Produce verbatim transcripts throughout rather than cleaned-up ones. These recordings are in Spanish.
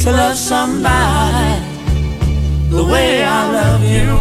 to love somebody the way I love you.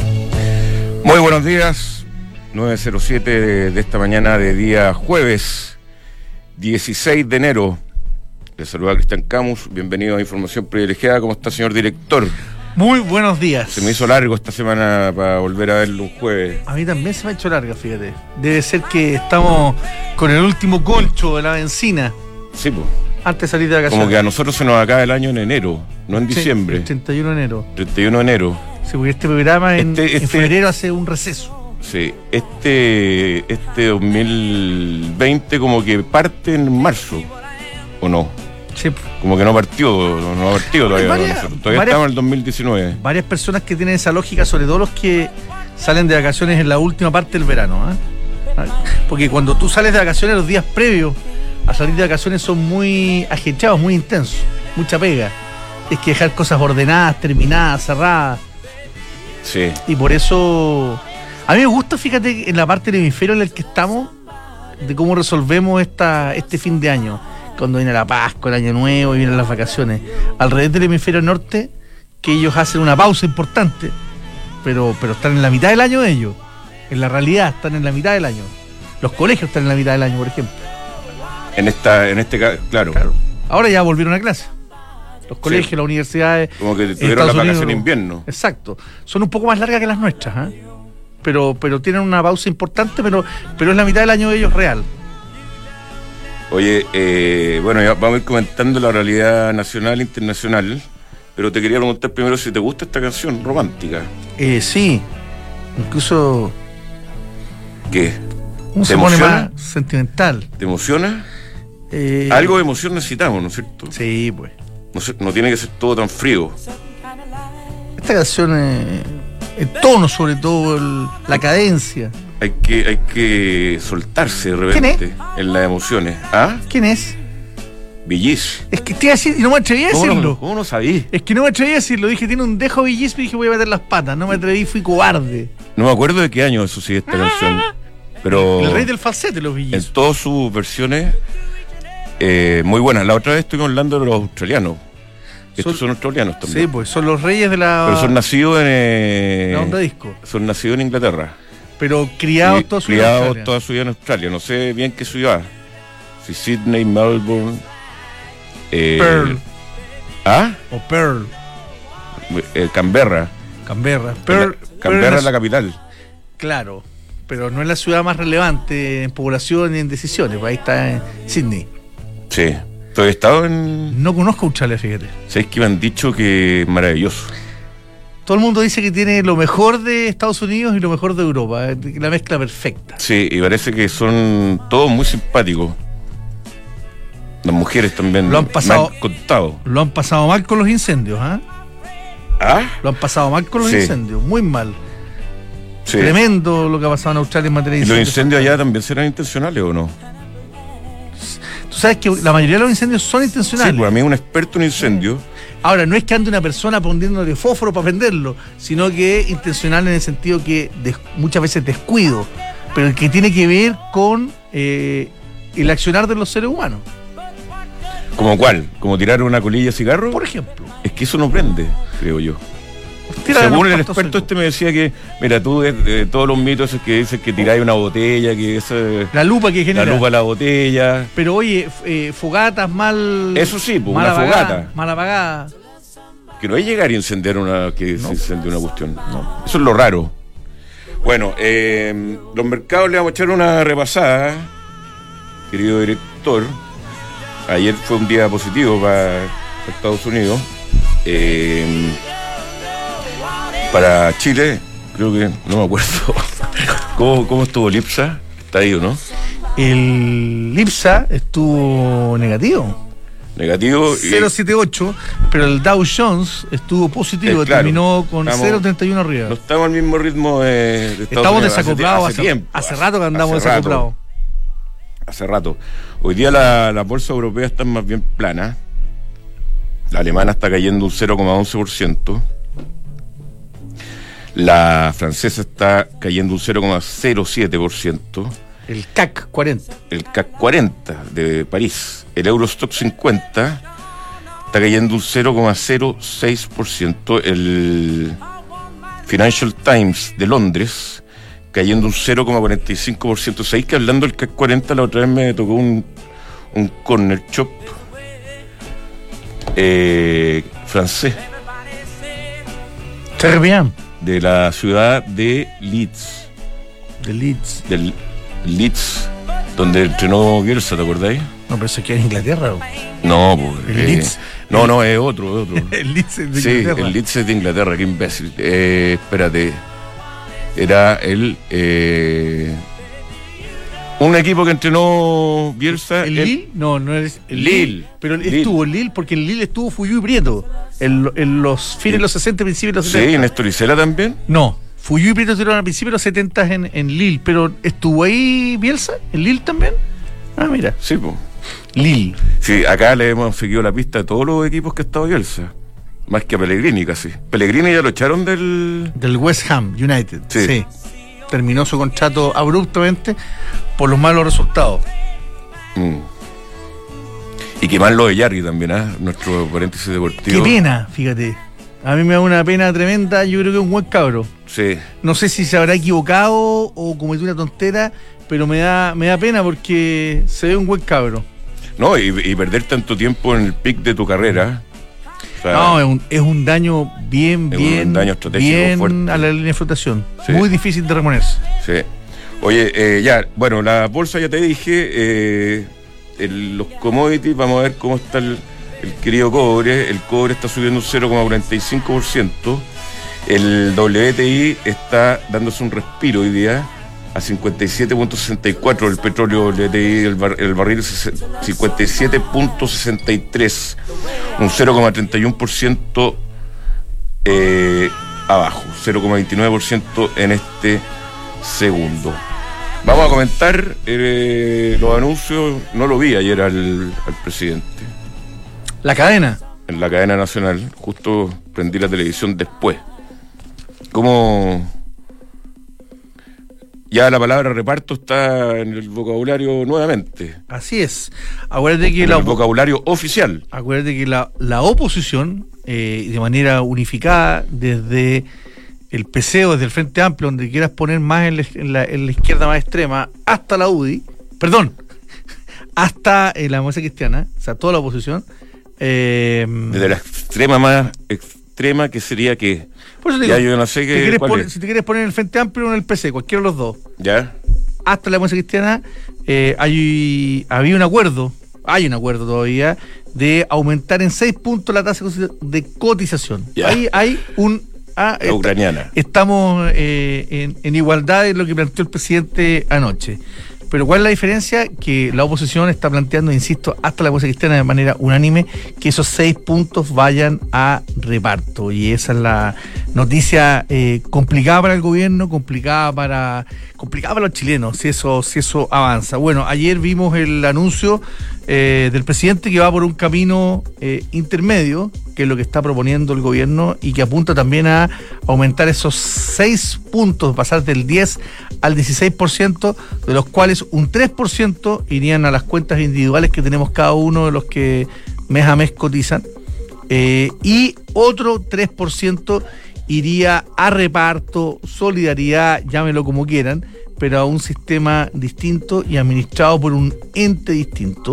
Muy buenos días, nueve cero siete de, de esta mañana de día jueves dieciséis de enero. Les saluda Cristian Camus, bienvenido a Información Privilegiada. ¿Cómo está, señor director? Muy buenos días. Se me hizo largo esta semana para volver a verlo un jueves. A mí también se me ha hecho larga, fíjate. Debe ser que estamos con el último concho de la benzina. Sí, pues. Antes de salir de vacaciones. Como que a nosotros se nos acaba el año en enero, no en diciembre. Sí, el treinta y uno de enero. treinta y uno de enero. Sí, porque este programa en, este, este, en febrero hace un receso. Sí, este, este dos mil veinte como que parte en marzo, ¿o no? Sí. Como que no partió, no, no ha partido todavía. Varias, todavía varias, estamos en el dos mil diecinueve. Varias personas que tienen esa lógica, sobre todo los que salen de vacaciones en la última parte del verano, ¿eh? Porque cuando tú sales de vacaciones, los días previos a salir de vacaciones son muy ajetreados, muy intensos, mucha pega. Es que dejar cosas ordenadas, terminadas, cerradas. Sí. Y por eso a mí me gusta, fíjate, en la parte del hemisferio en el que estamos, de cómo resolvemos esta, este fin de año, cuando viene la Pascua, el Año Nuevo y vienen las vacaciones. Alrededor del hemisferio norte, que ellos hacen una pausa importante, pero, pero están en la mitad del año ellos. En la realidad están en la mitad del año. Los colegios están en la mitad del año, por ejemplo. En esta, en este caso, claro. claro. Ahora ya volvieron a clase. Los colegios, sí. Las universidades. Como que tuvieron la vacación de invierno. Exacto. Son un poco más largas que las nuestras, ¿eh? Pero, pero tienen una pausa importante, pero, pero es la mitad del año de ellos real. Oye, eh, bueno, ya vamos a ir comentando la realidad nacional e internacional, pero te quería preguntar primero si te gusta esta canción romántica. Eh, sí, incluso. ¿Qué? ¿Cómo se pone más sentimental? ¿Te emociona? Eh, Algo de emoción necesitamos, ¿no es cierto? Sí, pues. No, se, no tiene que ser todo tan frío. Esta canción, eh, el tono, sobre todo, el, la cadencia. Hay que, hay que soltarse de repente. ¿Quién es? En las emociones. ¿Ah? ¿Quién es? Villis. Es que te iba a decir, y no me atreví a decirlo. ¿Cómo no, cómo no sabí? Es que no me atreví a decirlo. Dije, tiene un dejo Villis, y dije, voy a meter las patas. No me atreví, fui cobarde. No me acuerdo de qué año eso sí, esta canción. Pero el rey del falsete, los Villis. En todas sus versiones, eh, muy buenas. La otra vez estuvimos hablando de los australianos. Estos son, son australianos también. Sí, pues son los reyes de la. Pero son nacidos en. Eh, la onda disco. Son nacidos en Inglaterra. Pero criados toda su vida en Australia. toda su vida en Australia. No sé bien qué ciudad. Si Sydney, Melbourne. Eh, Pearl. ¿Ah? O Pearl. Eh, Canberra. Canberra. Pearl, la, Canberra Pearl es la capital. Claro. Pero no es la ciudad más relevante en población y en decisiones. Ahí está en Sydney. Sí. ¿Tú has estado en...? No conozco Australia, fíjate. ¿Sabes que me han dicho que es maravilloso? Todo el mundo dice que tiene lo mejor de Estados Unidos y lo mejor de Europa. La mezcla perfecta. Sí, y parece que son todos muy simpáticos. Las mujeres también. Lo han pasado, me han contado. Lo han pasado mal con los incendios, ¿eh? ¿Ah? Lo han pasado mal con los sí. incendios, muy mal. Sí. Tremendo lo que ha pasado en Australia en materia de incendios. ¿Y los incendios allá allá también serán intencionales o no? Tú sabes que la mayoría de los incendios son intencionales. Sí, pues a mí un experto en incendios. Ahora, no es que ande una persona poniéndole fósforo para prenderlo, sino que es intencional en el sentido que des, muchas veces descuido, pero que tiene que ver con eh, el accionar de los seres humanos. ¿Como cuál? ¿Como tirar una colilla de cigarro? Por ejemplo. Es que eso no prende, creo yo. Tira Según el experto este me decía que, mira, tú de, de todos los mitos es que dices que tiráis una botella, que esa, la lupa que genera. La lupa de la botella. Pero oye, eh, fogatas mal. Eso sí, pues, mal una apagada, fogata. Mal apagada. Que no es llegar y encender una, que no. se incendie una cuestión. No. Eso es lo raro. Bueno, eh, los mercados le vamos a echar una repasada, querido director. Ayer fue un día positivo para Estados Unidos. Eh, para Chile, creo que, no me acuerdo. ¿Cómo, cómo estuvo el IPSA? Está ahí, ¿o no? El IPSA estuvo negativo. Negativo. cero coma setenta y ocho, pero el Dow Jones estuvo positivo, eh, claro, terminó con cero coma treinta y uno arriba. No estamos al mismo ritmo de, de Estados Estamos Unidos. desacoplados hace, hace, hace, tiempo, hace rato que andamos hace desacoplados. Rato, hace rato. Hoy día la, la bolsa europea está más bien plana. La alemana está cayendo un cero coma once por ciento. La francesa está cayendo un cero coma cero siete por ciento. El C A C cuarenta. El C A C cuarenta de París. El Eurostock cincuenta está cayendo un cero coma cero seis por ciento. El Financial Times de Londres cayendo un cero coma cuarenta y cinco por ciento. ¿Sabéis que hablando del C A C cuarenta la otra vez me tocó un, un corner shop eh, francés? Très bien. De la ciudad de Leeds. De Leeds. Del Leeds, donde entrenó Bielsa, ¿te acordáis? No, pero eso queda en Inglaterra. ¿O? No, pues. El eh, Leeds. No, no, es otro, es otro. El Leeds es de Sí, Inglaterra. el Leeds es de Inglaterra, qué imbécil. Eh, espérate. Era el. Eh, un equipo que entrenó Bielsa. ¿El el- Lille? No, no es el Lille. Lille. Pero Lille. estuvo el Lille porque en Lille estuvo Fuyú y Prieto. En, en los fines de los sesenta, principios de los Sí, setenta. Néstor Isela también. No, Fuyú y Prieto estuvieron a principios de los setenta en, en Lille. Pero ¿estuvo ahí Bielsa? ¿En Lille también? Ah, mira. Sí, pues. Lille. Sí, acá le hemos seguido la pista a todos los equipos que ha estado Bielsa. Más que a Pellegrini casi. Pellegrini ya lo echaron del. Del West Ham United. Sí. Sí. Terminó su contrato abruptamente por los malos resultados. Mm. Y que más lo de Yarri también, ¿ah? Nuestro paréntesis deportivo. Qué pena, fíjate. A mí me da una pena tremenda. Yo creo que es un buen cabro. Sí. No sé si se habrá equivocado o cometió una tontera, pero me da, me da pena porque se ve un buen cabro. No, y, y perder tanto tiempo en el pic de tu carrera. O sea, No, es un, es un daño bien, Es un bien, daño estratégico bien fuerte. a la línea de flotación. Sí. Muy difícil de reponerse. Sí. Oye, eh, ya, bueno, la bolsa ya te dije, eh, el- los commodities, vamos a ver cómo está el, el querido cobre. El cobre está subiendo un cero coma cuarenta y cinco por ciento. El W T I está dándose un respiro hoy día a cincuenta y siete punto sesenta y cuatro. El petróleo W T I, el, bar- el barril cincuenta y siete punto sesenta y tres. Un cero coma treinta y uno por ciento eh, abajo, cero coma veintinueve por ciento en este segundo. Vamos a comentar eh, los anuncios. No lo vi ayer al, al presidente La cadena. en la cadena nacional. Justo prendí la televisión después. ¿Cómo? Ya la palabra reparto está en el vocabulario nuevamente. Así es. Acuérdate que En la, el vocabulario oficial. acuérdate que la, la oposición, eh, de manera unificada, desde el P C o desde el Frente Amplio, donde quieras poner más en la, en la, en la izquierda más extrema, hasta la U D I, perdón, hasta eh, la democracia cristiana, o sea, toda la oposición. Eh, Desde la extrema más extrema, que sería que. por eso te Ya digo, yo no sé te qué. quieres cuál poner- es. si te quieres poner en el Frente Amplio o en el P C, cualquiera de los dos, ¿Ya? hasta la democracia cristiana, eh, hay, había un acuerdo, hay un acuerdo todavía, de aumentar en seis puntos la tasa de cotización. Ya. Ahí hay un... ah, La esta- ucraniana. Estamos eh, en, en igualdad de lo que planteó el presidente anoche. Pero ¿cuál es la diferencia? Que la oposición está planteando, insisto, hasta la democracia cristiana de manera unánime, que esos seis puntos vayan a reparto. Y esa es la noticia eh, complicada para el gobierno, complicada para complicada para los chilenos, si eso, si eso avanza. Bueno, ayer vimos el anuncio eh, del presidente que va por un camino eh, intermedio, que es lo que está proponiendo el gobierno y que apunta también a aumentar esos seis puntos, pasar del diez al dieciséis por ciento, de los cuales un tres por ciento irían a las cuentas individuales que tenemos cada uno de los que mes a mes cotizan, eh, y otro tres por ciento iría a reparto, solidaridad, llámelo como quieran, pero a un sistema distinto y administrado por un ente distinto.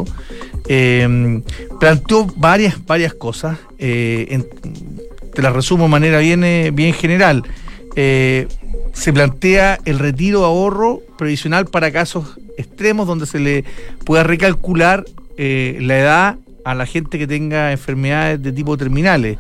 Eh, planteó varias, varias cosas, eh, en, te las resumo de manera bien, eh, bien general. Eh, se plantea el retiro de ahorro previsional para casos extremos donde se le pueda recalcular eh, la edad a la gente que tenga enfermedades de tipo terminales.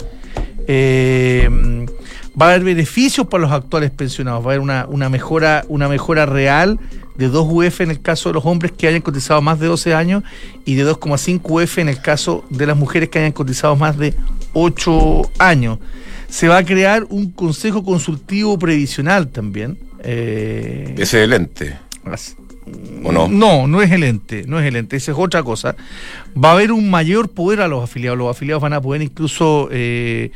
Eh, va a haber beneficios para los actuales pensionados, va a haber una, una mejora, una mejora real de dos U F en el caso de los hombres que hayan cotizado más de doce años y de dos coma cinco U F en el caso de las mujeres que hayan cotizado más de ocho años. Se va a crear un consejo consultivo previsional también. Eh, Ese es el ente. ¿O no? No, no es el ente, no es el ente, esa es otra cosa. Va a haber un mayor poder a los afiliados. Los afiliados van a poder incluso eh,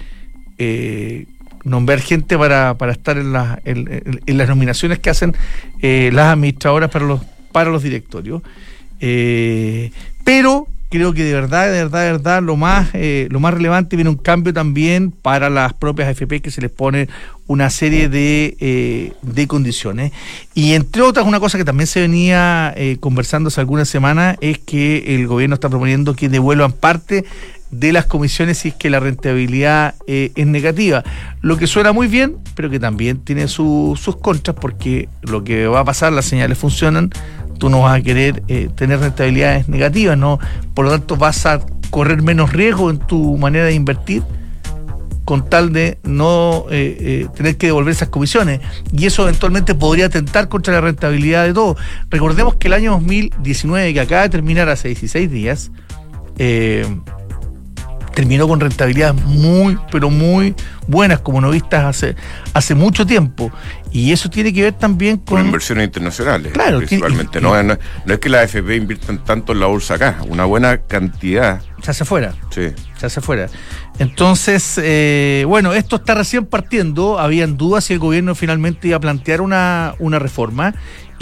eh, nombrar gente para, para estar en, la, en, en, en las nominaciones que hacen eh, las administradoras para los, para los directorios. Eh, pero creo que de verdad, de verdad, de verdad, lo más, eh, lo más relevante viene un cambio también para las propias A F P, que se les pone una serie de, eh, de condiciones. Y entre otras, una cosa que también se venía eh, conversando hace algunas semanas es que el gobierno está proponiendo que devuelvan parte de las comisiones si es que la rentabilidad eh, es negativa, lo que suena muy bien, pero que también tiene su, sus contras, porque lo que va a pasar, las señales funcionan, tú no vas a querer eh, tener rentabilidades negativas, ¿no? Por lo tanto vas a correr menos riesgo en tu manera de invertir con tal de no eh, eh, tener que devolver esas comisiones, y eso eventualmente podría atentar contra la rentabilidad de todo. Recordemos que el año dos mil diecinueve, que acaba de terminar hace dieciséis días, eh, terminó con rentabilidades muy, pero muy buenas, como no vistas hace, hace mucho tiempo. Y eso tiene que ver también con... Con inversiones internacionales, claro, principalmente. Tiene, y, no, no, no es que las A F P inviertan tanto en la bolsa acá, una buena cantidad. Se hace fuera. Sí. Se hace fuera. Entonces, eh, bueno, esto está recién partiendo. Habían dudas si el gobierno finalmente iba a plantear una, una reforma,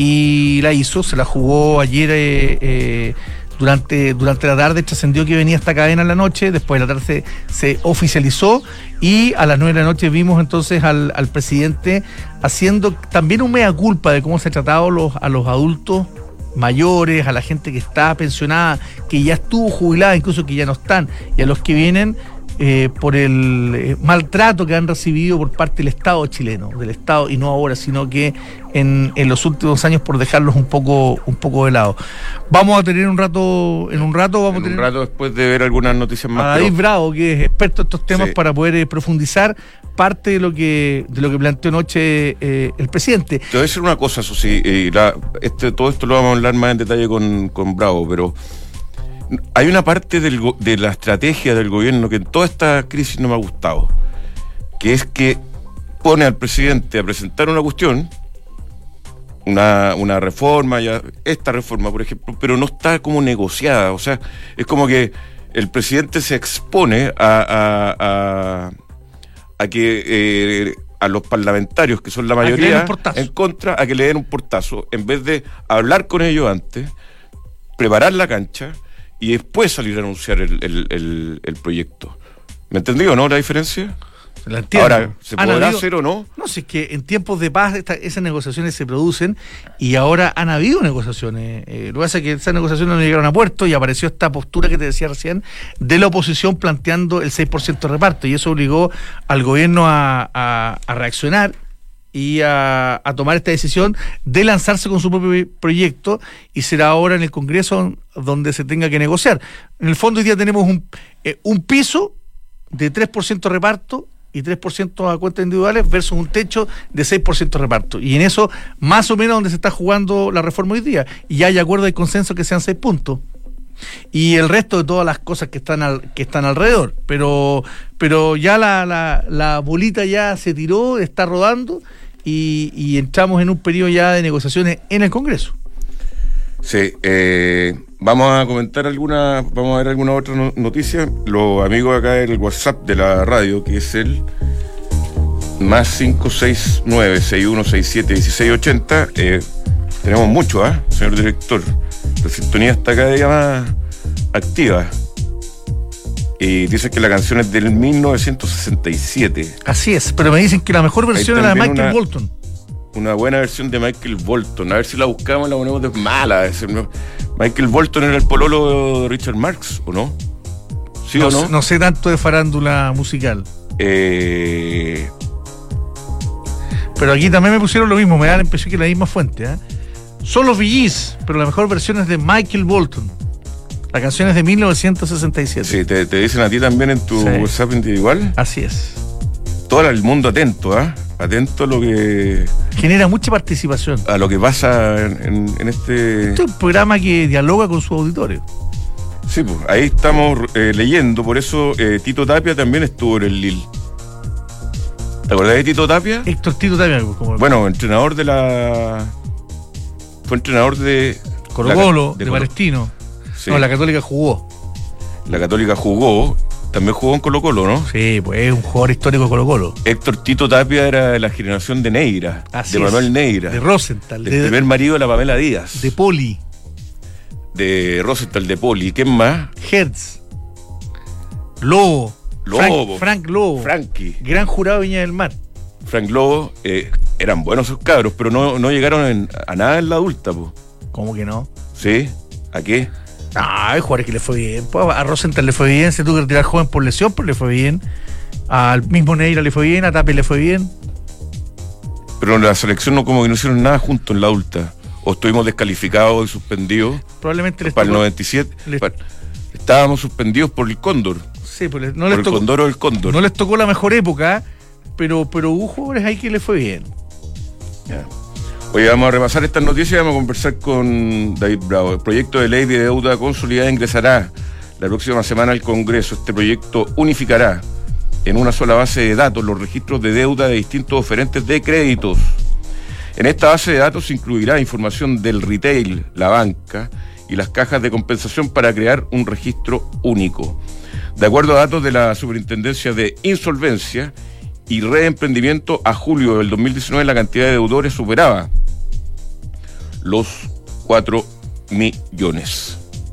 y la hizo, se la jugó ayer... Eh, eh, Durante, durante la tarde trascendió que venía esta cadena en la noche, después de la tarde se, se oficializó, y a las nueve de la noche vimos entonces al, al presidente haciendo también un mea culpa de cómo se ha tratado los, a los adultos mayores, a la gente que está pensionada, que ya estuvo jubilada, incluso que ya no están, y a los que vienen eh, por el eh, maltrato que han recibido por parte del Estado chileno, del Estado, y no ahora, sino que en, en los últimos años, por dejarlos un poco un poco de lado. Vamos a tener un rato, en un rato vamos en a tener un rato después de ver algunas noticias más. a David pero... Bravo, que es experto en estos temas, sí, para poder eh, profundizar parte de lo que de lo que planteó anoche eh, el presidente. Te voy a decir una cosa, eso sí, eh, la, este, todo esto lo vamos a hablar más en detalle con, con Bravo, pero hay una parte del, de la estrategia del gobierno que en toda esta crisis no me ha gustado, que es que pone al presidente a presentar una cuestión, una, una reforma, ya esta reforma, por ejemplo, pero no está como negociada. O sea, es como que el presidente se expone a, a, a, a que eh, a los parlamentarios, que son la mayoría, en contra, a que le den un portazo, en vez de hablar con ellos antes, preparar la cancha y después salir a anunciar el, el, el, el proyecto. ¿Me entendió, no, la diferencia? La entiendo. Ahora, ¿se podrá habido, hacer o no? No, si es que en tiempos de paz esta, esas negociaciones se producen, y ahora han habido negociaciones. Eh, lo que pasa es que esas negociaciones no llegaron a puerto, y apareció esta postura que te decía recién de la oposición planteando el seis por ciento de reparto, y eso obligó al gobierno a, a, a reaccionar y a, a tomar esta decisión de lanzarse con su propio proyecto, y será ahora en el Congreso donde se tenga que negociar. En el fondo hoy día tenemos un, eh, un piso de tres por ciento reparto y tres por ciento a cuentas individuales versus un techo de seis por ciento reparto. Y en eso, más o menos, donde se está jugando la reforma hoy día. Y ya hay acuerdo y consenso que sean seis puntos. Y el resto de todas las cosas que están al, que están alrededor. Pero, pero ya la, la, la bolita ya se tiró, está rodando, y, y entramos en un periodo ya de negociaciones en el Congreso. Sí, eh, vamos a comentar alguna, vamos a ver alguna otra no, noticia. Los amigos acá del WhatsApp de la radio, que es el más cinco seis nueve, seis uno seis siete, uno seis ocho cero, eh, tenemos mucho, ¿ah, ¿eh, señor director? La sintonía está cada día más activa. Y dice que la canción es del mil novecientos sesenta y siete. Así es, pero me dicen que la mejor versión es la de Michael una... Bolton. Una buena versión de Michael Bolton. A ver si la buscamos, la ponemos de mala. Michael Bolton era el pololo de Richard Marx, ¿o no? ¿Sí no, o no? No sé tanto de farándula musical. Eh... Pero aquí también me pusieron lo mismo, me da la impresión que la misma fuente, ¿eh? Son los Bee Gees, pero la mejor versión es de Michael Bolton. La canción es de mil novecientos sesenta y siete. Sí, te, te dicen a ti también en tu sí. WhatsApp individual. Así es. Todo el mundo atento, ¿ah? ¿eh? Atento a lo que... Genera mucha participación. A lo que pasa en, en, en este... Este es un programa que dialoga con su auditorio. Sí, pues ahí estamos eh, leyendo, por eso eh, Tito Tapia también estuvo en el L I L. ¿Te acordás de Tito Tapia? Héctor Tito Tapia. Como... Bueno, entrenador de la... Fue entrenador de... Colo Colo, de, de Palestino. Sí. No, la Católica jugó. La Católica jugó... También jugó en Colo Colo, ¿no? Sí, pues es un jugador histórico de Colo Colo. Héctor Tito Tapia era de la generación de Neira, Así de Manuel es. Neira. De Rosenthal. Del de, primer marido de la Pamela Díaz. De Poli. de Rosenthal de Poli. ¿Quién más? Hertz. Lobo. Lobo. Frank, Frank Lobo. Frankie. Gran jurado de Viña del Mar. Frank Lobo. Eh, eran buenos esos cabros, pero no, no llegaron en, a nada en la adulta, po. ¿Cómo que no? ¿Sí? ¿A qué? Ah, hay jugadores que le fue bien. Pues a Rosenthal le fue bien. Se tuvo que retirar joven por lesión, pero le fue bien. Al mismo Neira le fue bien. A Tapia le fue bien. Pero en la selección no, como que no hicieron nada juntos en la adulta. O estuvimos descalificados y suspendidos. Probablemente les para tocó, el noventa y siete. les, para, estábamos suspendidos por el Cóndor. Sí, pues no por les el tocó, Condoro del Cóndor. no les tocó la mejor época, pero, pero hubo jugadores ahí que le fue bien. Ya. Hoy vamos a repasar estas noticias y vamos a conversar con David Bravo. El proyecto de ley de deuda consolidada ingresará la próxima semana al Congreso. Este proyecto unificará en una sola base de datos los registros de deuda de distintos oferentes de créditos. En esta base de datos se incluirá información del retail, la banca y las cajas de compensación para crear un registro único. De acuerdo a datos de la Superintendencia de Insolvencia y Reemprendimiento, a julio del dos mil diecinueve la cantidad de deudores superaba los cuatro millones.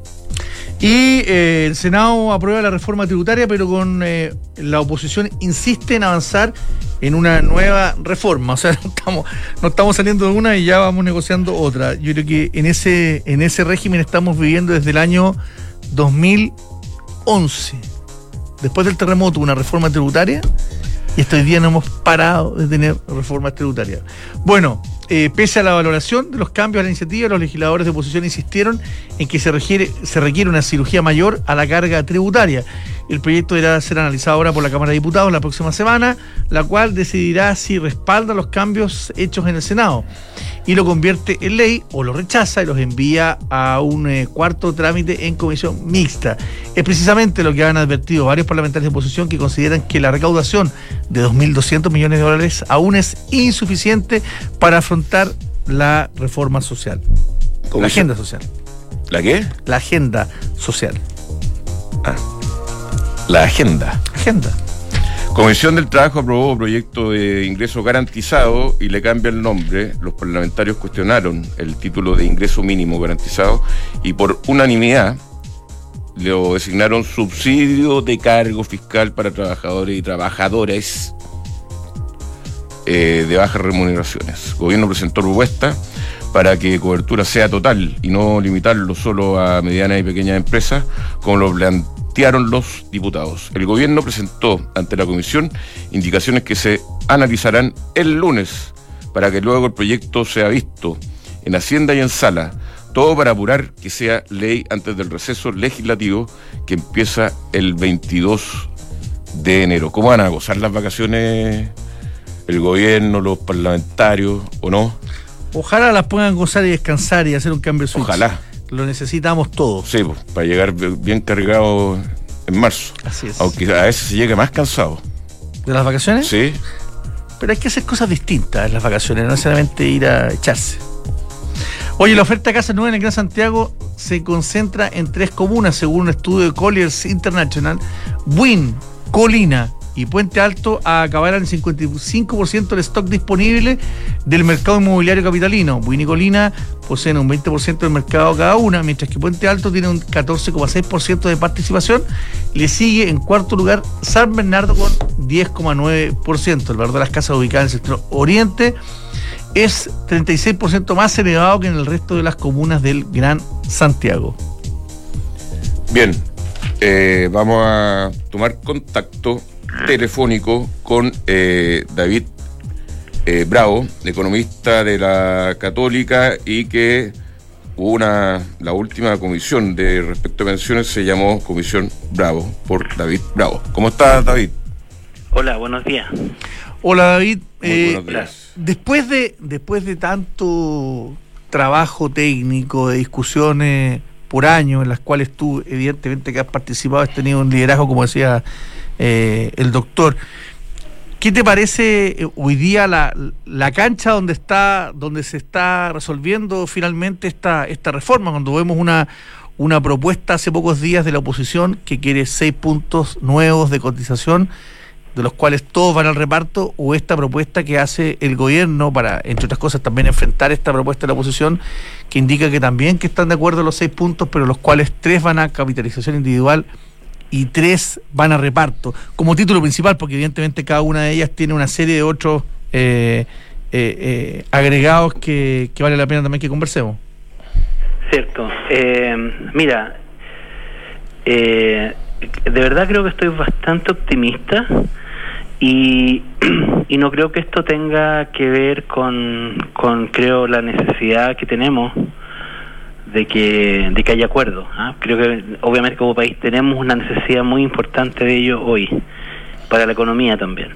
Y eh, el Senado aprueba la reforma tributaria, pero con eh, la oposición insiste en avanzar en una nueva reforma. O sea, no estamos, no estamos saliendo de una y ya vamos negociando otra. Yo creo que en ese, en ese régimen estamos viviendo desde el año dos mil once. Después del terremoto, una reforma tributaria, y hasta hoy día no hemos parado de tener reformas tributarias. Bueno, eh, pese a la valoración de los cambios a la iniciativa, los legisladores de oposición insistieron en que se requiere, se requiere una cirugía mayor a la carga tributaria. El proyecto deberá ser analizado ahora por la Cámara de Diputados la próxima semana, la cual decidirá si respalda los cambios hechos en el Senado y lo convierte en ley o lo rechaza y los envía a un eh, cuarto trámite en comisión mixta. Es precisamente lo que han advertido varios parlamentarios de oposición, que consideran que la recaudación de dos mil doscientos millones de dólares aún es insuficiente para afrontar la reforma social. La agenda social. ¿La qué? La agenda social. Ah, la agenda. Agenda. Comisión del Trabajo aprobó proyecto de ingreso garantizado y le cambia el nombre. Los parlamentarios cuestionaron el título de ingreso mínimo garantizado y por unanimidad lo designaron subsidio de cargo fiscal para trabajadores y trabajadoras eh, de bajas remuneraciones. El gobierno presentó propuesta para que cobertura sea total y no limitarlo solo a medianas y pequeñas empresas, como lo plantearon los diputados. El gobierno presentó ante la comisión indicaciones que se analizarán el lunes para que luego el proyecto sea visto en Hacienda y en Sala, todo para apurar que sea ley antes del receso legislativo que empieza el veintidós de enero. ¿Cómo van a gozar las vacaciones el gobierno, los parlamentarios, o no? Ojalá las puedan gozar y descansar y hacer un cambio de switch. Ojalá. Lo necesitamos todos. Sí, pues, para llegar bien cargado en marzo. Así es. Aunque a veces se llega más cansado. ¿De las vacaciones? Sí. Pero hay que hacer cosas distintas en las vacaciones, no necesariamente ir a echarse. Oye, la oferta de casas nuevas en el Gran Santiago se concentra en tres comunas, según un estudio de Colliers International. Buin, Colina y Puente Alto acabarán el cincuenta y cinco por ciento del stock disponible del mercado inmobiliario capitalino. Buin y Colina poseen un veinte por ciento del mercado cada una, mientras que Puente Alto tiene un catorce coma seis por ciento de participación. Le sigue en cuarto lugar San Bernardo con diez coma nueve por ciento. El valor de las casas ubicadas en el sector oriente es treinta y seis por ciento más elevado que en el resto de las comunas del Gran Santiago. Bien, eh, vamos a tomar contacto telefónico con eh, David eh, Bravo, economista de la Católica, y que hubo una, la última comisión de respecto a pensiones se llamó Comisión Bravo, por David Bravo. ¿Cómo estás, David? Hola, buenos días. Hola, David. Muy Eh, buenos días. Después de, después de tanto trabajo técnico, de discusiones por año, en las cuales tú, evidentemente, que has participado, has tenido un liderazgo, como decía eh, el doctor, ¿qué te parece hoy día la, la cancha donde está, donde se está resolviendo finalmente esta, esta reforma? Cuando vemos una, una propuesta hace pocos días de la oposición que quiere seis puntos nuevos de cotización de los cuales todos van al reparto, o esta propuesta que hace el gobierno para, entre otras cosas, también enfrentar esta propuesta de la oposición, que indica que también que están de acuerdo en los seis puntos, pero los cuales tres van a capitalización individual y tres van a reparto, como título principal, porque evidentemente cada una de ellas tiene una serie de otros eh, eh, eh, agregados que, que vale la pena también que conversemos. Cierto. Eh, mira, eh, de verdad creo que estoy bastante optimista. Y, y no creo que esto tenga que ver con, con creo, la necesidad que tenemos de que de que haya acuerdo. ¿eh? Creo que obviamente como país tenemos una necesidad muy importante de ello hoy, para la economía también.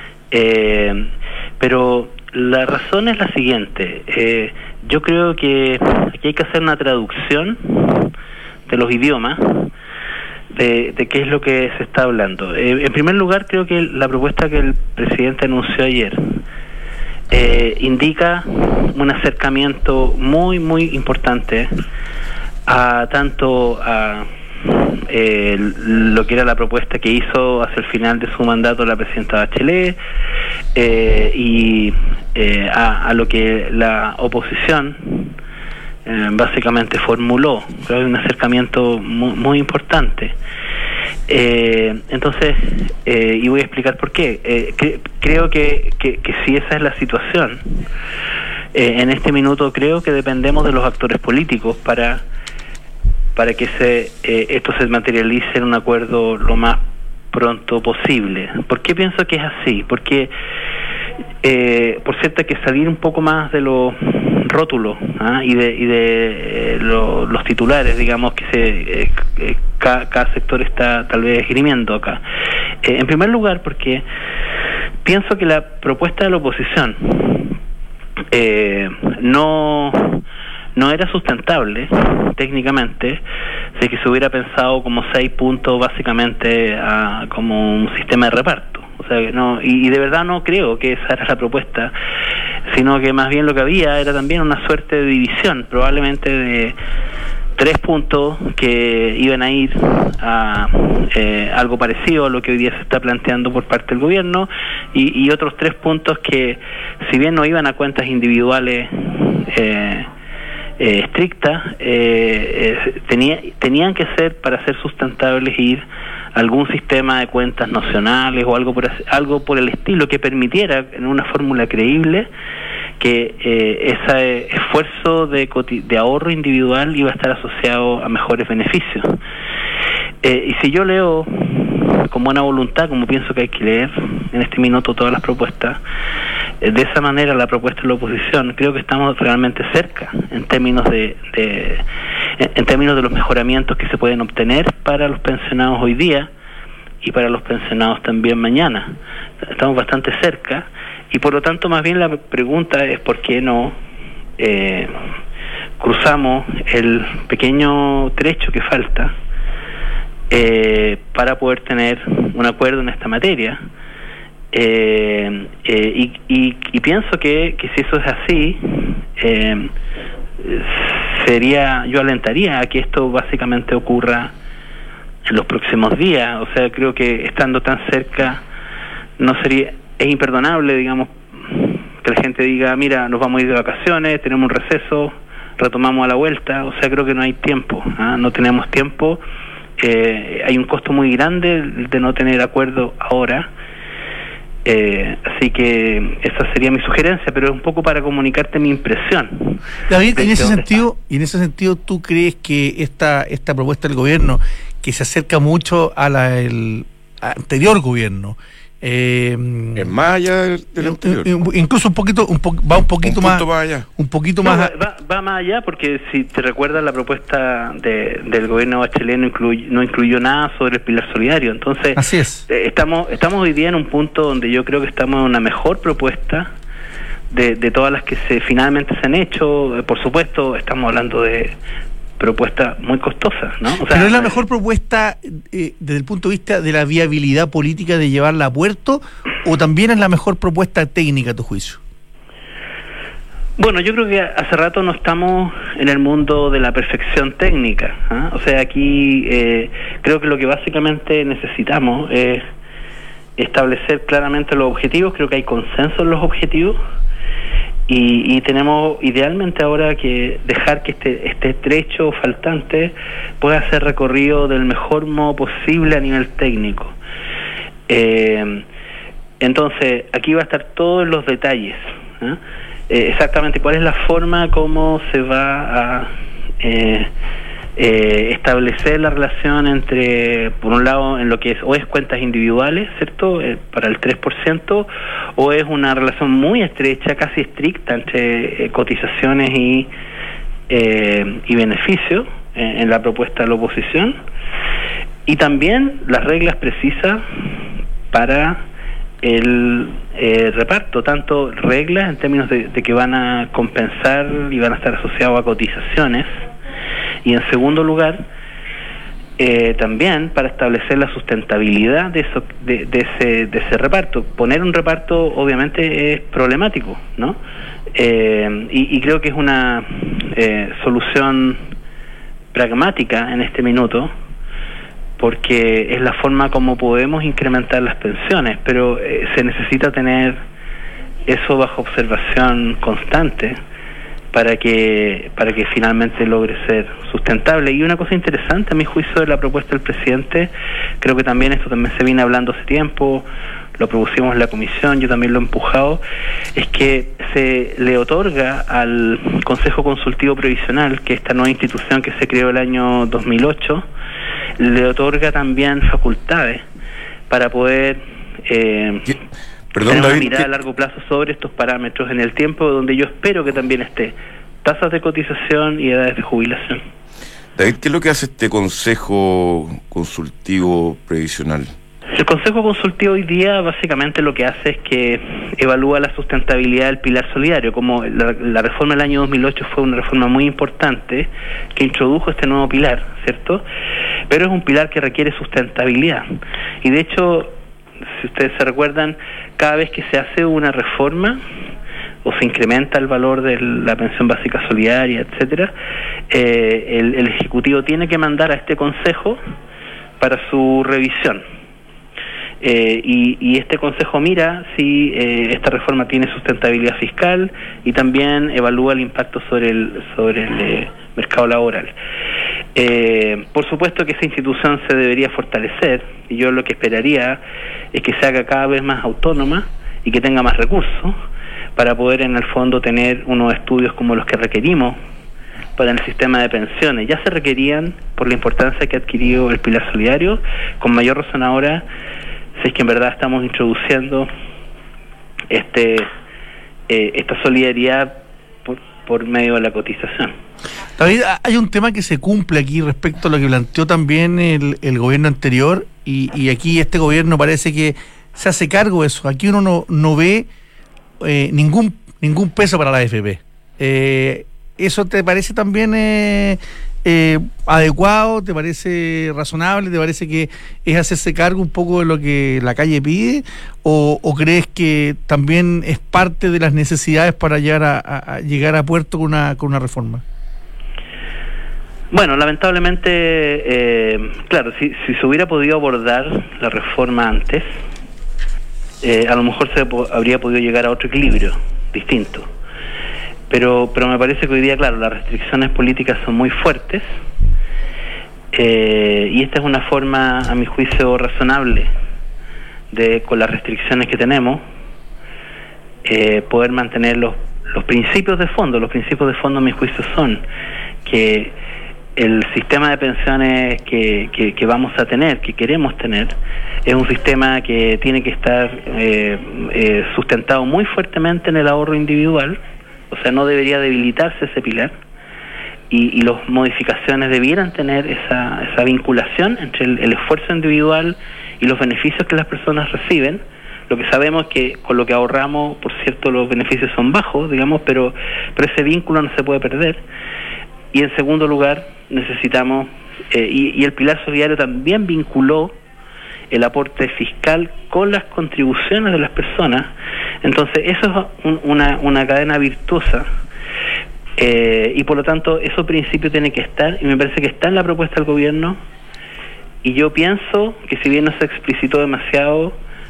Eh, pero la razón es la siguiente. Eh, yo creo que aquí hay que hacer una traducción de los idiomas, De, de qué es lo que se está hablando. Eh, en primer lugar, creo que la propuesta que el presidente anunció ayer eh, indica un acercamiento muy, muy importante a tanto a eh, lo que era la propuesta que hizo hacia el final de su mandato la presidenta Bachelet eh, y eh, a, a lo que la oposición Eh, básicamente formuló. Creo que hay un acercamiento muy, muy importante. Eh, entonces, eh, y voy a explicar por qué. Eh, cre- creo que, que, que si esa es la situación, eh, en este minuto creo que dependemos de los actores políticos para, para que se, eh, esto se materialice en un acuerdo lo más pronto posible. ¿Por qué pienso que es así? Porque, eh, por cierto, hay que salir un poco más de los rótulos ¿ah? y de, y de eh, lo, los titulares, digamos, que se eh, eh, cada, cada sector está tal vez esgrimiendo acá. Eh, en primer lugar, porque pienso que la propuesta de la oposición eh, no no era sustentable técnicamente si que se hubiera pensado como seis puntos básicamente a, como un sistema de reparto. O sea, no, y, y de verdad no creo que esa era la propuesta, sino que más bien lo que había era también una suerte de división, probablemente de tres puntos que iban a ir a eh, algo parecido a lo que hoy día se está planteando por parte del gobierno, y, y otros tres puntos que, si bien no iban a cuentas individuales eh, eh, estrictas, eh, eh, tenía, tenían que ser, para ser sustentables, ir algún sistema de cuentas nacionales o algo por algo por el estilo que permitiera en una fórmula creíble que eh, ese esfuerzo de, de ahorro individual iba a estar asociado a mejores beneficios. Eh, y si yo leo con buena voluntad, como pienso que hay que leer en este minuto todas las propuestas, eh, de esa manera la propuesta de la oposición, creo que estamos realmente cerca en términos de, de en términos de los mejoramientos que se pueden obtener para los pensionados hoy día y para los pensionados también mañana. Estamos bastante cerca, y por lo tanto más bien la pregunta es por qué no eh, cruzamos el pequeño trecho que falta eh, para poder tener un acuerdo en esta materia. Eh, eh, y, y, y pienso que, que si eso es así, eh, sería, yo alentaría a que esto básicamente ocurra en los próximos días. O sea, creo que estando tan cerca no sería, es imperdonable, digamos, que la gente diga, mira, nos vamos a ir de vacaciones, tenemos un receso, retomamos a la vuelta. O sea, creo que no hay tiempo, ¿ah? No tenemos tiempo, eh, hay un costo muy grande de no tener acuerdo ahora. Eh, así que esa sería mi sugerencia, pero es un poco para comunicarte mi impresión. David, en ese sentido, y en ese sentido, ¿tú crees que esta esta propuesta del gobierno, que se acerca mucho a la el anterior gobierno, eh, es más allá del, del anterior, incluso un poquito, un po, va un poquito un más, más allá, un poquito no, más, va, va más allá, porque si te recuerdas, la propuesta de, del gobierno Bachelet no incluyó, no incluyó nada sobre el pilar solidario. Entonces, así es. Eh, estamos estamos hoy día en un punto donde yo creo que estamos en una mejor propuesta de, de todas las que se finalmente se han hecho. Eh, por supuesto, estamos hablando de propuestas muy costosas, ¿no? O sea, pero es la mejor propuesta eh, desde el punto de vista de la viabilidad política de llevarla a puerto, o también es la mejor propuesta técnica a tu juicio. Bueno, yo creo que hace rato no estamos en el mundo de la perfección técnica, ¿eh? O sea, aquí eh, creo que lo que básicamente necesitamos es establecer claramente los objetivos. Creo que hay consenso en los objetivos y, y tenemos idealmente ahora que dejar que este, este trecho faltante pueda ser recorrido del mejor modo posible a nivel técnico. Eh, entonces, aquí va a estar todos los detalles, ¿eh? Eh, exactamente cuál es la forma, cómo se va a eh, eh, establecer la relación entre, por un lado, en lo que es o es cuentas individuales, ¿cierto?, eh, para el tres por ciento, o es una relación muy estrecha, casi estricta, entre eh, cotizaciones y, eh, y beneficios eh, en la propuesta de la oposición, y también las reglas precisas para el eh, reparto, tanto reglas en términos de, de que van a compensar y van a estar asociados a cotizaciones, y en segundo lugar eh, también para establecer la sustentabilidad de eso, de, de ese de ese reparto. Poner un reparto obviamente es problemático, ¿no? Eh, y, y creo que es una eh, solución pragmática en este minuto, porque es la forma como podemos incrementar las pensiones, pero eh, se necesita tener eso bajo observación constante para que para que finalmente logre ser sustentable. Y una cosa interesante a mi juicio de la propuesta del presidente, creo que también esto también se viene hablando hace tiempo, lo propusimos en la comisión, yo también lo he empujado, es que se le otorga al Consejo Consultivo Previsional, que es esta nueva institución que se creó el año dos mil ocho, le otorga también facultades para poder eh, Perdón, tener una David, mirada ¿qué? a largo plazo sobre estos parámetros en el tiempo, donde yo espero que también esté tasas de cotización y edades de jubilación. David, ¿qué es lo que hace este Consejo Consultivo Previsional? El Consejo Consultivo hoy día básicamente lo que hace es que evalúa la sustentabilidad del pilar solidario. Como la, la reforma del año dos mil ocho fue una reforma muy importante que introdujo este nuevo pilar, ¿cierto? Pero es un pilar que requiere sustentabilidad. Y de hecho, si ustedes se recuerdan, cada vez que se hace una reforma o se incrementa el valor de la pensión básica solidaria, etcétera, eh, el, el Ejecutivo tiene que mandar a este Consejo para su revisión. Eh, y, y este Consejo mira si eh, esta reforma tiene sustentabilidad fiscal y también evalúa el impacto sobre el sobre el eh, mercado laboral. Eh, por supuesto que esa institución se debería fortalecer, y yo lo que esperaría es que se haga cada vez más autónoma y que tenga más recursos para poder en el fondo tener unos estudios como los que requerimos para el sistema de pensiones. Ya se requerían por la importancia que ha adquirido el pilar solidario, con mayor razón ahora, si es que en verdad estamos introduciendo este eh, esta solidaridad por, por medio de la cotización. David, hay un tema que se cumple aquí respecto a lo que planteó también el, el gobierno anterior, y, y aquí este gobierno parece que se hace cargo de eso. Aquí uno no, no ve eh, ningún ningún peso para la A F P. Eh, ¿Eso te parece también eh, eh, adecuado? ¿Te parece razonable? ¿Te parece que es hacerse cargo un poco de lo que la calle pide? ¿O, o crees que también es parte de las necesidades para llegar a, a, a llegar a puerto con una, con una reforma? Bueno, lamentablemente, eh, claro, si, si se hubiera podido abordar la reforma antes, eh, a lo mejor se po- habría podido llegar a otro equilibrio distinto. Pero pero me parece que hoy día, claro, las restricciones políticas son muy fuertes, eh, y esta es una forma, a mi juicio, razonable de, con las restricciones que tenemos, eh, poder mantener los, los principios de fondo. Los principios de fondo, a mi juicio, son que el sistema de pensiones que, que, que vamos a tener, que queremos tener, es un sistema que tiene que estar eh, eh, sustentado muy fuertemente en el ahorro individual. O sea, no debería debilitarse ese pilar, y, y las modificaciones debieran tener esa, esa vinculación entre el, el esfuerzo individual y los beneficios que las personas reciben. Lo que sabemos es que con lo que ahorramos, por cierto, los beneficios son bajos, digamos, pero, pero ese vínculo no se puede perder. Y en segundo lugar, necesitamos, eh, y, y el pilar solidario también vinculó el aporte fiscal con las contribuciones de las personas. Entonces eso es un, una, una cadena virtuosa, eh, y por lo tanto esos principios tienen que estar, y me parece que está en la propuesta del gobierno, y yo pienso que si bien no se explicitó demasiado,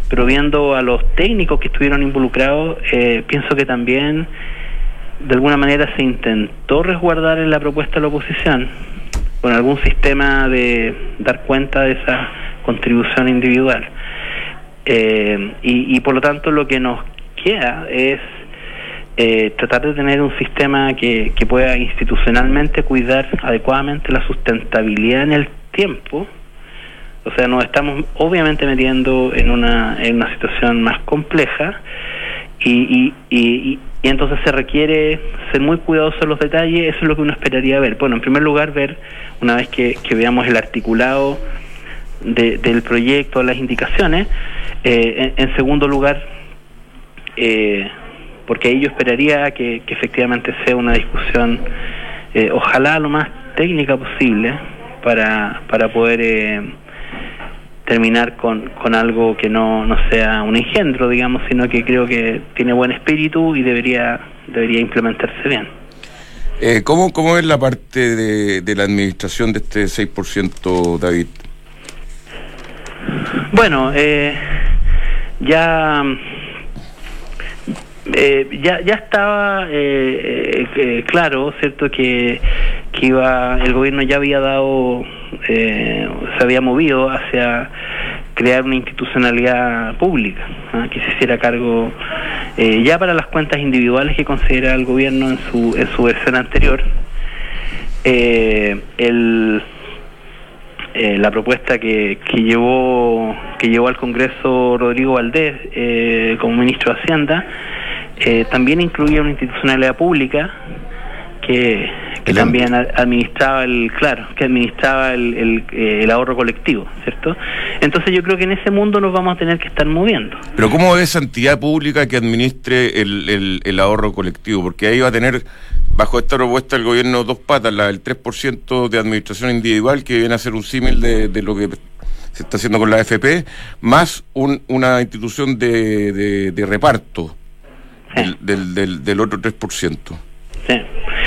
pero viendo a los técnicos que estuvieron involucrados, eh, pienso que también de alguna manera se intentó resguardar en la propuesta de la oposición con algún sistema de dar cuenta de esa contribución individual. Eh, y, y por lo tanto lo que nos queda es eh, tratar de tener un sistema que, que pueda institucionalmente cuidar adecuadamente la sustentabilidad en el tiempo. O sea, nos estamos obviamente metiendo en una, en una situación más compleja y, y, y, y entonces se requiere ser muy cuidadoso en los detalles. Eso es lo que uno esperaría ver. Bueno, en primer lugar, ver, una vez que, que veamos el articulado de, del proyecto, las indicaciones. Eh, en, en segundo lugar, eh, porque ahí yo esperaría que, que efectivamente sea una discusión, eh, ojalá lo más técnica posible, para, para poder eh, terminar con, con algo que no, no sea un engendro, digamos, sino que creo que tiene buen espíritu y debería, debería implementarse bien. Eh, ¿cómo, ¿Cómo es la parte de, de la administración de este seis por ciento, David? Bueno, eh, ya, eh, ya ya estaba eh, eh, claro, cierto, que, que iba, el gobierno ya había dado, eh, se había movido hacia crear una institucionalidad pública, ¿eh? que se hiciera cargo eh, ya para las cuentas individuales que considera el gobierno en su en su versión anterior. Eh, el Eh, la propuesta que, que llevó que llevó al Congreso Rodrigo Valdés eh, como ministro de Hacienda eh, también incluía una institucionalidad pública que, que también administraba el claro que administraba el, el, eh, el ahorro colectivo, ¿cierto? Entonces yo creo que en ese mundo nos vamos a tener que estar moviendo. Pero ¿cómo es esa entidad pública que administre el, el, el ahorro colectivo? Porque ahí va a tener, bajo esta propuesta del gobierno, dos patas: la del tres por ciento de administración individual, que viene a ser un símil de, de lo que se está haciendo con la A F P, más un, una institución de, de, de reparto, sí, del, del, del, del otro tres por ciento. Sí.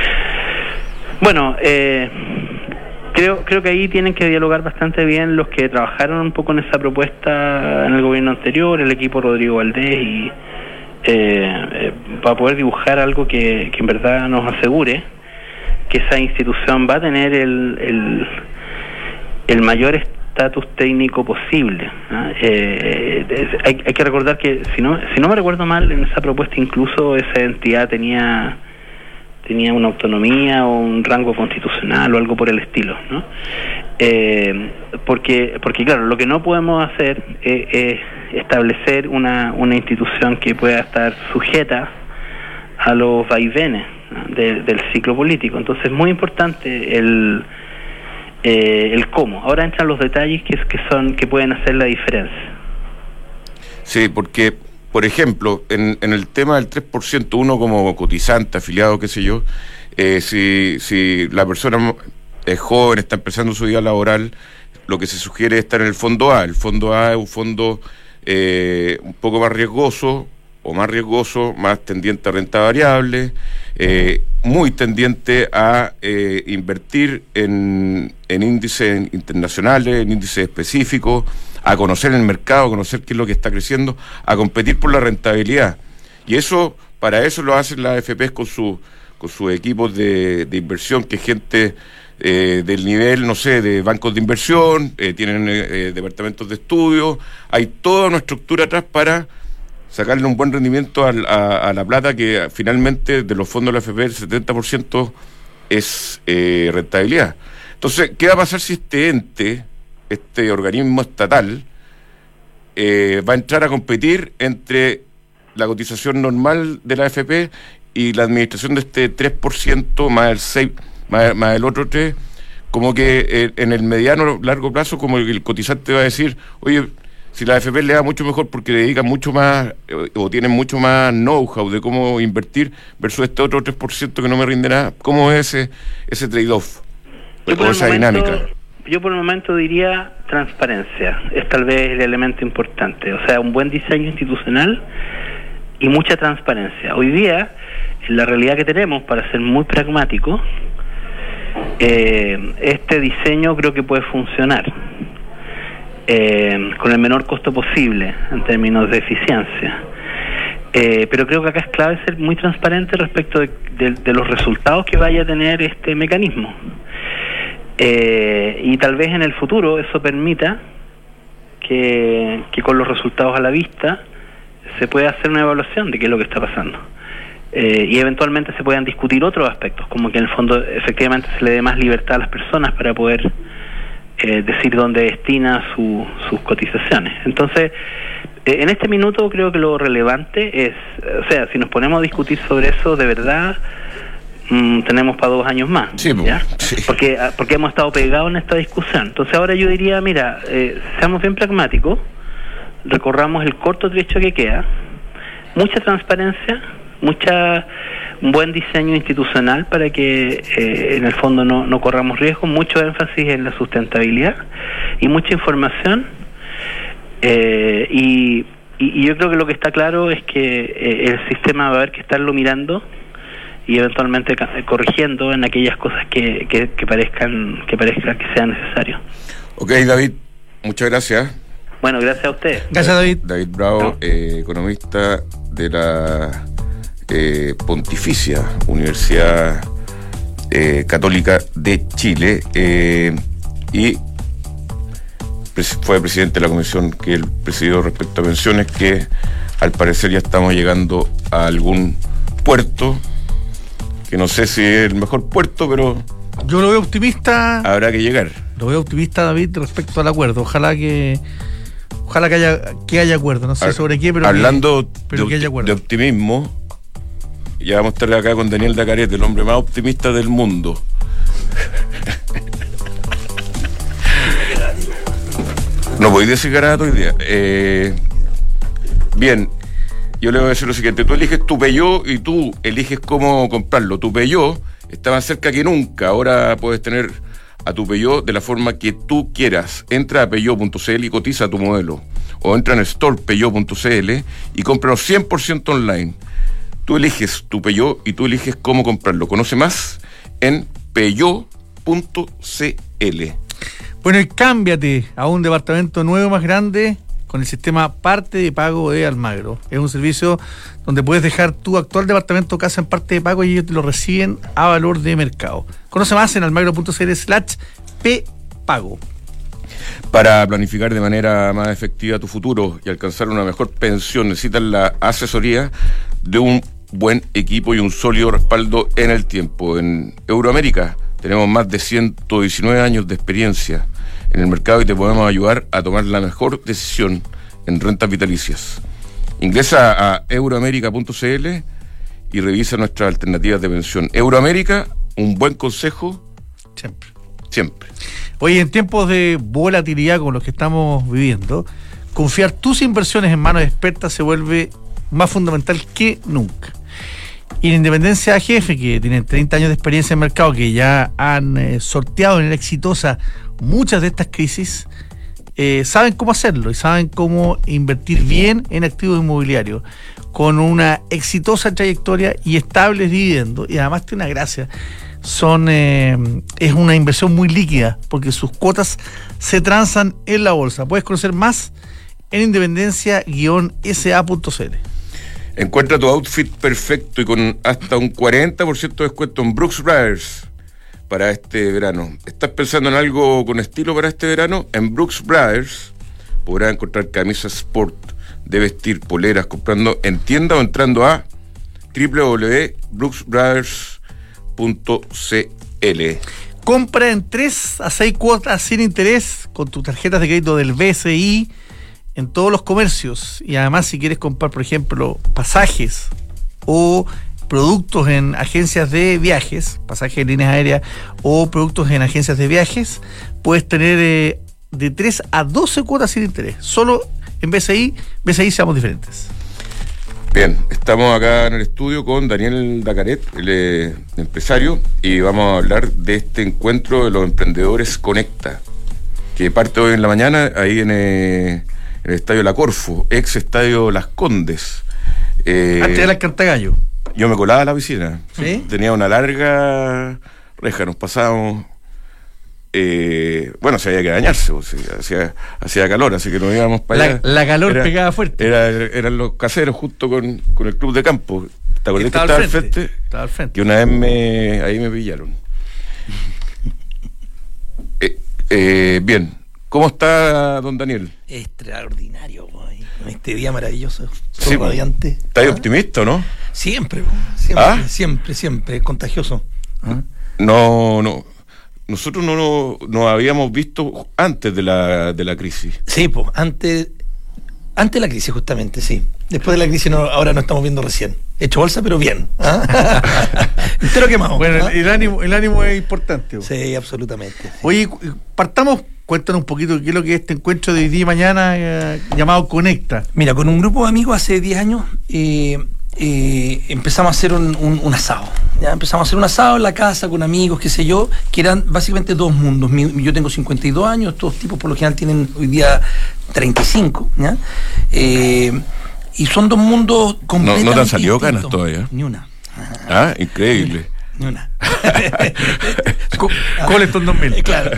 Bueno, eh, creo creo que ahí tienen que dialogar bastante bien los que trabajaron un poco en esa propuesta en el gobierno anterior, el equipo Rodrigo Valdés, y eh, eh, para poder dibujar algo que, que en verdad nos asegure que esa institución va a tener el, el, el mayor estatus técnico posible, ¿no? Eh, es, hay, hay que recordar que, si no, si no me recuerdo mal, en esa propuesta incluso esa entidad tenía... tenía una autonomía o un rango constitucional o algo por el estilo, ¿no? Eh, porque, porque claro, lo que no podemos hacer es, es establecer una, una institución que pueda estar sujeta a los vaivenes, ¿no?, de, del ciclo político. Entonces es muy importante el, eh, el cómo. Ahora entran los detalles que, que, son, que pueden hacer la diferencia. Sí, porque... Por ejemplo, en, en el tema del tres por ciento, uno como cotizante, afiliado, qué sé yo, eh, si, si la persona es joven, está empezando su vida laboral, lo que se sugiere es estar en el fondo A. El fondo A es un fondo eh, un poco más riesgoso, o más riesgoso, más tendiente a renta variable, eh, muy tendiente a eh, invertir en, en índices internacionales, en índices específicos, a conocer el mercado, a conocer qué es lo que está creciendo, a competir por la rentabilidad. Y eso, para eso lo hacen las A F Pes con su con sus equipos de, de inversión, que es gente eh, del nivel, no sé, de bancos de inversión, eh, tienen eh, departamentos de estudio, hay toda una estructura atrás para sacarle un buen rendimiento a, a, a la plata, que finalmente de los fondos de la A F P el setenta por ciento es eh, rentabilidad. Entonces, ¿qué va a pasar si este ente, este organismo estatal, eh, va a entrar a competir entre la cotización normal de la A F P y la administración de este tres por ciento más el seis por ciento, más, más el otro tres por ciento? Como que eh, en el mediano largo plazo, como el, el cotizante va a decir, oye, si la A F P le da mucho mejor porque le dedican mucho más eh, o tienen mucho más know-how de cómo invertir versus este otro tres por ciento que no me rinde nada, ¿cómo es ese, ese trade-off o esa momento, dinámica? Yo por el momento diría transparencia, es tal vez el elemento importante, o sea, un buen diseño institucional y mucha transparencia. Hoy día, en la realidad que tenemos, para ser muy pragmático, eh, este diseño creo que puede funcionar. eh, con el menor costo posible en términos de eficiencia. Eh, pero creo que acá es clave ser muy transparente respecto de, de, de los resultados que vaya a tener este mecanismo. Eh, y tal vez en el futuro eso permita que, que con los resultados a la vista se pueda hacer una evaluación de qué es lo que está pasando. Eh, y eventualmente se puedan discutir otros aspectos, como que en el fondo efectivamente se le dé más libertad a las personas para poder eh, decir dónde destina su, sus cotizaciones. Entonces, eh, en este minuto creo que lo relevante es, o sea, si nos ponemos a discutir sobre eso de verdad, mmm, tenemos para dos años más. Sí, ¿ya? Sí. Porque, porque hemos estado pegados en esta discusión. Entonces ahora yo diría, mira, eh, seamos bien pragmáticos, recorramos el corto trecho que queda, mucha transparencia, mucha un buen diseño institucional para que eh, en el fondo no, no corramos riesgos, mucho énfasis en la sustentabilidad y mucha información eh, y, y, y yo creo que lo que está claro es que eh, el sistema va a haber que estarlo mirando y eventualmente corrigiendo en aquellas cosas que, que, que parezcan que parezca que sea necesario. Ok, David, muchas gracias. Bueno, gracias a usted. Gracias, David. David Bravo, eh, economista de la eh, Pontificia Universidad eh, Católica de Chile eh, y pres- fue presidente de la comisión que él presidió respecto a pensiones, que al parecer ya estamos llegando a algún puerto, que no sé si es el mejor puerto, pero Yo lo veo optimista. habrá que llegar. Lo veo optimista, David, respecto al acuerdo. Ojalá que ojalá que haya que haya acuerdo. No sé A- sobre qué, pero hablando que, pero de, que haya opti- acuerdo. de optimismo, ya vamos a estar acá con Daniel Dacaret, el hombre más optimista del mundo. No podéis decir garato hoy día. Eh, bien, yo le voy a decir lo siguiente: tú eliges tu Peugeot y tú eliges cómo comprarlo. Tu Peugeot está más cerca que nunca. Ahora puedes tener a tu Peugeot de la forma que tú quieras. Entra a peugeot punto c l y cotiza tu modelo. O entra en store peugeot punto c l y cómpralo cien por ciento online. Tú eliges tu Peugeot y tú eliges cómo comprarlo. Conoce más en peugeot punto c l. Bueno, y cámbiate a un departamento nuevo más grande con el sistema Parte de Pago de Almagro. Es un servicio donde puedes dejar tu actual departamento o casa en parte de pago y ellos te lo reciben a valor de mercado. Conoce más en almagro punto c l slash p pago. Para planificar de manera más efectiva tu futuro y alcanzar una mejor pensión, necesitas la asesoría de un buen equipo y un sólido respaldo en el tiempo. En Euroamérica tenemos más de ciento diecinueve años de experiencia en el mercado y te podemos ayudar a tomar la mejor decisión en rentas vitalicias. Ingresa a euroamérica punto c l y revisa nuestras alternativas de pensión. Euroamérica, un buen consejo Siempre. siempre. Oye, en tiempos de volatilidad como los que estamos viviendo, confiar tus inversiones en manos expertas se vuelve más fundamental que nunca. Y la Independencia A G F, que tienen treinta años de experiencia en el mercado, que ya han eh, sorteado de manera exitosa muchas de estas crisis, eh, saben cómo hacerlo y saben cómo invertir bien en activos inmobiliarios con una exitosa trayectoria y estables dividendos. Y además tiene una gracia: son eh, es una inversión muy líquida porque sus cuotas se transan en la bolsa. Puedes conocer más en independencia guion s a punto c l. Encuentra tu outfit perfecto y con hasta un cuarenta por ciento de descuento en Brooks Brothers para este verano. ¿Estás pensando en algo con estilo para este verano? En Brooks Brothers podrás encontrar camisas sport de vestir, poleras, comprando en tienda o entrando a w w w punto brooks brothers punto c l. Compra en tres a seis cuotas sin interés con tus tarjetas de crédito del B C I en todos los comercios. Y además, si quieres comprar, por ejemplo, pasajes o productos en agencias de viajes, pasajes de líneas aéreas o productos en agencias de viajes, puedes tener eh, de tres a doce cuotas sin interés. Solo en B C I, B C I seamos diferentes. Bien, estamos acá en el estudio con Daniel Dacaret, el eh, empresario, y vamos a hablar de este encuentro de los emprendedores Conecta, que parte hoy en la mañana ahí en eh, el estadio La Corfo, ex estadio Las Condes. Eh, Antes era el Cantagallo. Yo me colaba a la piscina. ¿Sí? Tenía una larga reja, nos pasábamos eh, bueno, se había que bañarse, pues, hacía, hacía calor, así que nos íbamos para allá. La, la calor era, pegaba fuerte. Era, eran los caseros junto con, con el club de campo. ¿Te acuerdas que estaba, estaba al frente, frente? estaba al frente. Que una vez me, ahí me pillaron. eh, eh, bien, ¿cómo está don Daniel? Extraordinario, boy. Este día maravilloso, Sí, todo radiante. ¿Estás ¿Ah? optimista, no? Siempre, boy. siempre, ¿Ah? siempre, siempre, contagioso. ¿Ah? No, no. Nosotros no nos no, no habíamos visto antes de la, de la crisis. Sí, pues, antes, antes de la crisis justamente, sí. Después de la crisis no, ahora nos estamos viendo recién. Hecho bolsa, pero bien. ¿Ah? Entero quemado. Bueno, ¿Ah? el, el ánimo, el ánimo es importante. bo. Sí, absolutamente. Sí. Oye, partamos, cuéntanos un poquito qué es lo que es este encuentro de hoy día y mañana eh, llamado Conecta. Mira, con un grupo de amigos hace diez años eh, eh, empezamos a hacer un, un, un asado. ¿ya? Empezamos a hacer un asado en la casa con amigos, qué sé yo, que eran básicamente dos mundos. Mi, yo tengo cincuenta y dos años, estos tipos por lo general tienen hoy día treinta y cinco. ¿ya? Eh, y son dos mundos completamente ¿No, no te han salido distintos. ganas todavía? Ni una. Ah, increíble. Ni una. Coleston dos mil. Eh, Claro.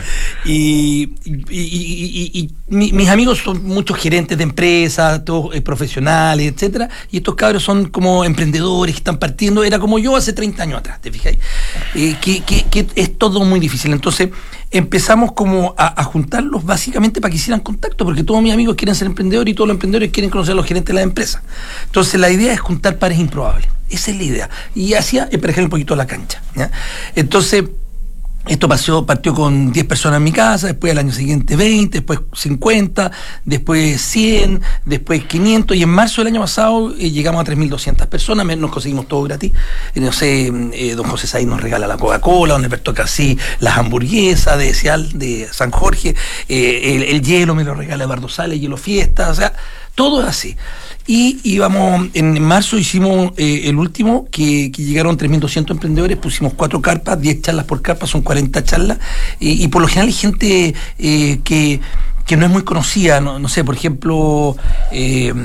Y, y, y, y- y- y mi- mis amigos son muchos gerentes de empresas, todos eh, profesionales, etcétera, y estos cabros son como emprendedores que están partiendo. Era como yo hace treinta años atrás, ¿te fijáis? Eh, que, que, que es todo muy difícil. Entonces empezamos como a, a juntarlos básicamente para que hicieran contacto, porque todos mis amigos quieren ser emprendedores y todos los emprendedores quieren conocer a los gerentes de las empresas. Entonces la idea es juntar pares improbables. Esa es la idea. Y hacía emparejar un poquito la cancha. ¿ya? Entonces, esto pasó, partió con diez personas en mi casa, después al año siguiente veinte, después cincuenta, después cien, después quinientos, y en marzo del año pasado eh, llegamos a tres mil doscientas personas, me- nos conseguimos todo gratis. Eh, no sé, eh, don José Said nos regala la Coca-Cola, don Alberto Casí las hamburguesas de Cial, de San Jorge, eh, el, el hielo me lo regala Eduardo Sales, hielo fiesta, o sea, todo es así. Y íbamos, en marzo hicimos eh, el último, que, que llegaron tres mil doscientos emprendedores, pusimos cuatro carpas, diez charlas por carpa, son cuarenta charlas, y, y por lo general hay gente eh, que, que no es muy conocida, no, no sé, por ejemplo, eh,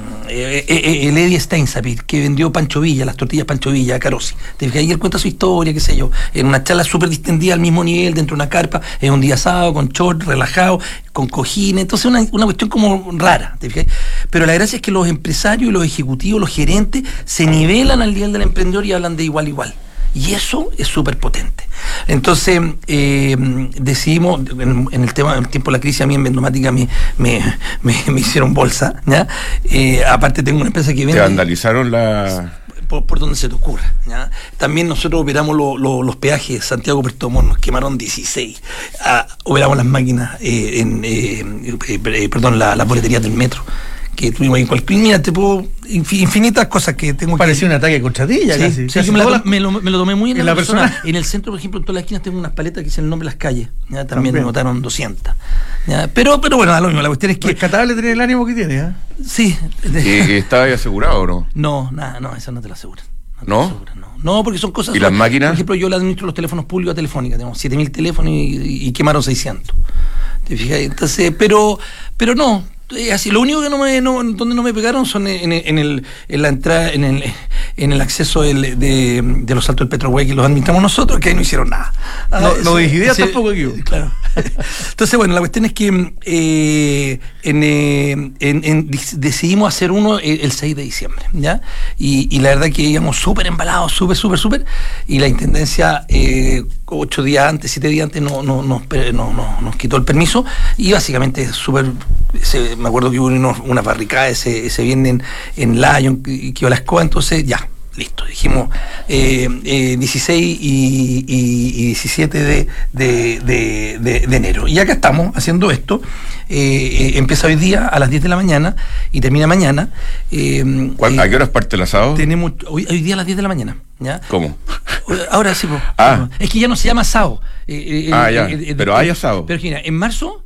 eh, eh, el Eddie Steinsapir, que vendió Pancho Villa, las tortillas Pancho Villa a Carosi. Te fijas, y él cuenta su historia, qué sé yo, en una charla súper distendida al mismo nivel, dentro de una carpa, en un día sábado, con short, relajado, con cojines, entonces una, una cuestión como rara, ¿te fijas? Pero la gracia es que los empresarios, los ejecutivos, los gerentes se nivelan al nivel del emprendedor y hablan de igual a igual. Y eso es súper potente. Entonces, eh, decidimos, en, en el tema, en el tiempo de la crisis, a mí en Vendomática me, me, me, me hicieron bolsa, ¿ya? Eh, aparte tengo una empresa que vende... Te vandalizaron la... Por, por donde se te ocurra, ¿ya? También nosotros operamos lo, lo, los peajes Santiago-Puerto Montt, nos quemaron dieciséis. Ah, operamos las máquinas, eh, en, eh, eh, eh, perdón, la, las boleterías del metro, que tuvimos ahí en cualquier... Mira, te puedo... infinitas cosas que tengo. Parecía un ataque contra ti, ya Sí, casi. sí, Casi me, la- todas las- me lo, me lo tomé muy en, en la la persona. persona. En el centro, por ejemplo, en todas las esquinas tengo unas paletas que dicen el nombre de las calles. ¿ya? También, También. me notaron doscientas. ¿ya? Pero, pero bueno, da lo mismo. La cuestión es que. Rescatable tener el ánimo que tiene, ¿eh? Sí. ¿Y, y estaba ahí asegurado o no? No, nada, no, eso no te lo aseguran. te ¿No? lo aseguran, no. No, porque son cosas. ¿Y las máquinas? Por ejemplo, yo le administro los teléfonos públicos a Telefónica. Tenemos siete mil teléfonos y, y quemaron seiscientos. ¿Te fijas? Entonces, pero, pero no. Es así. Lo único que no me, no, donde no me pegaron son en, en, en el, en la entrada, en el, en el acceso del, de, de los saltos del Petrohuey, que los administramos nosotros, que ahí no hicieron nada. Ah, No- eso- no dije idea sí, tampoco aquí. Claro. Entonces, bueno, la cuestión es que eh, en, eh, en- en- decidimos hacer uno el, el seis de diciembre, ¿ya? Y, y la verdad que íbamos súper embalados, súper, súper, súper, y la Intendencia eh, ocho días antes, siete días antes no, no, nos, no, no, nos quitó el permiso, y básicamente súper, se- me acuerdo que hubo unos- una barricada ese, ese viernes en, en Lyon, que, que iba a la escoba, entonces ya. Listo, dijimos eh, eh, dieciséis y, y, y diecisiete de, de, de, de, de enero. Y acá estamos haciendo esto. Eh, eh, empieza hoy día a las diez de la mañana y termina mañana. Eh, ¿Cuál- eh, ¿A qué horas parte el asado? Tenemos hoy, hoy día a las diez de la mañana. ¿ya? ¿Cómo? Ahora sí, po. Ah. es que ya no se llama asado. Eh, eh, Ah, eh, ya. eh, eh, Pero hay asado. Pero mira, en marzo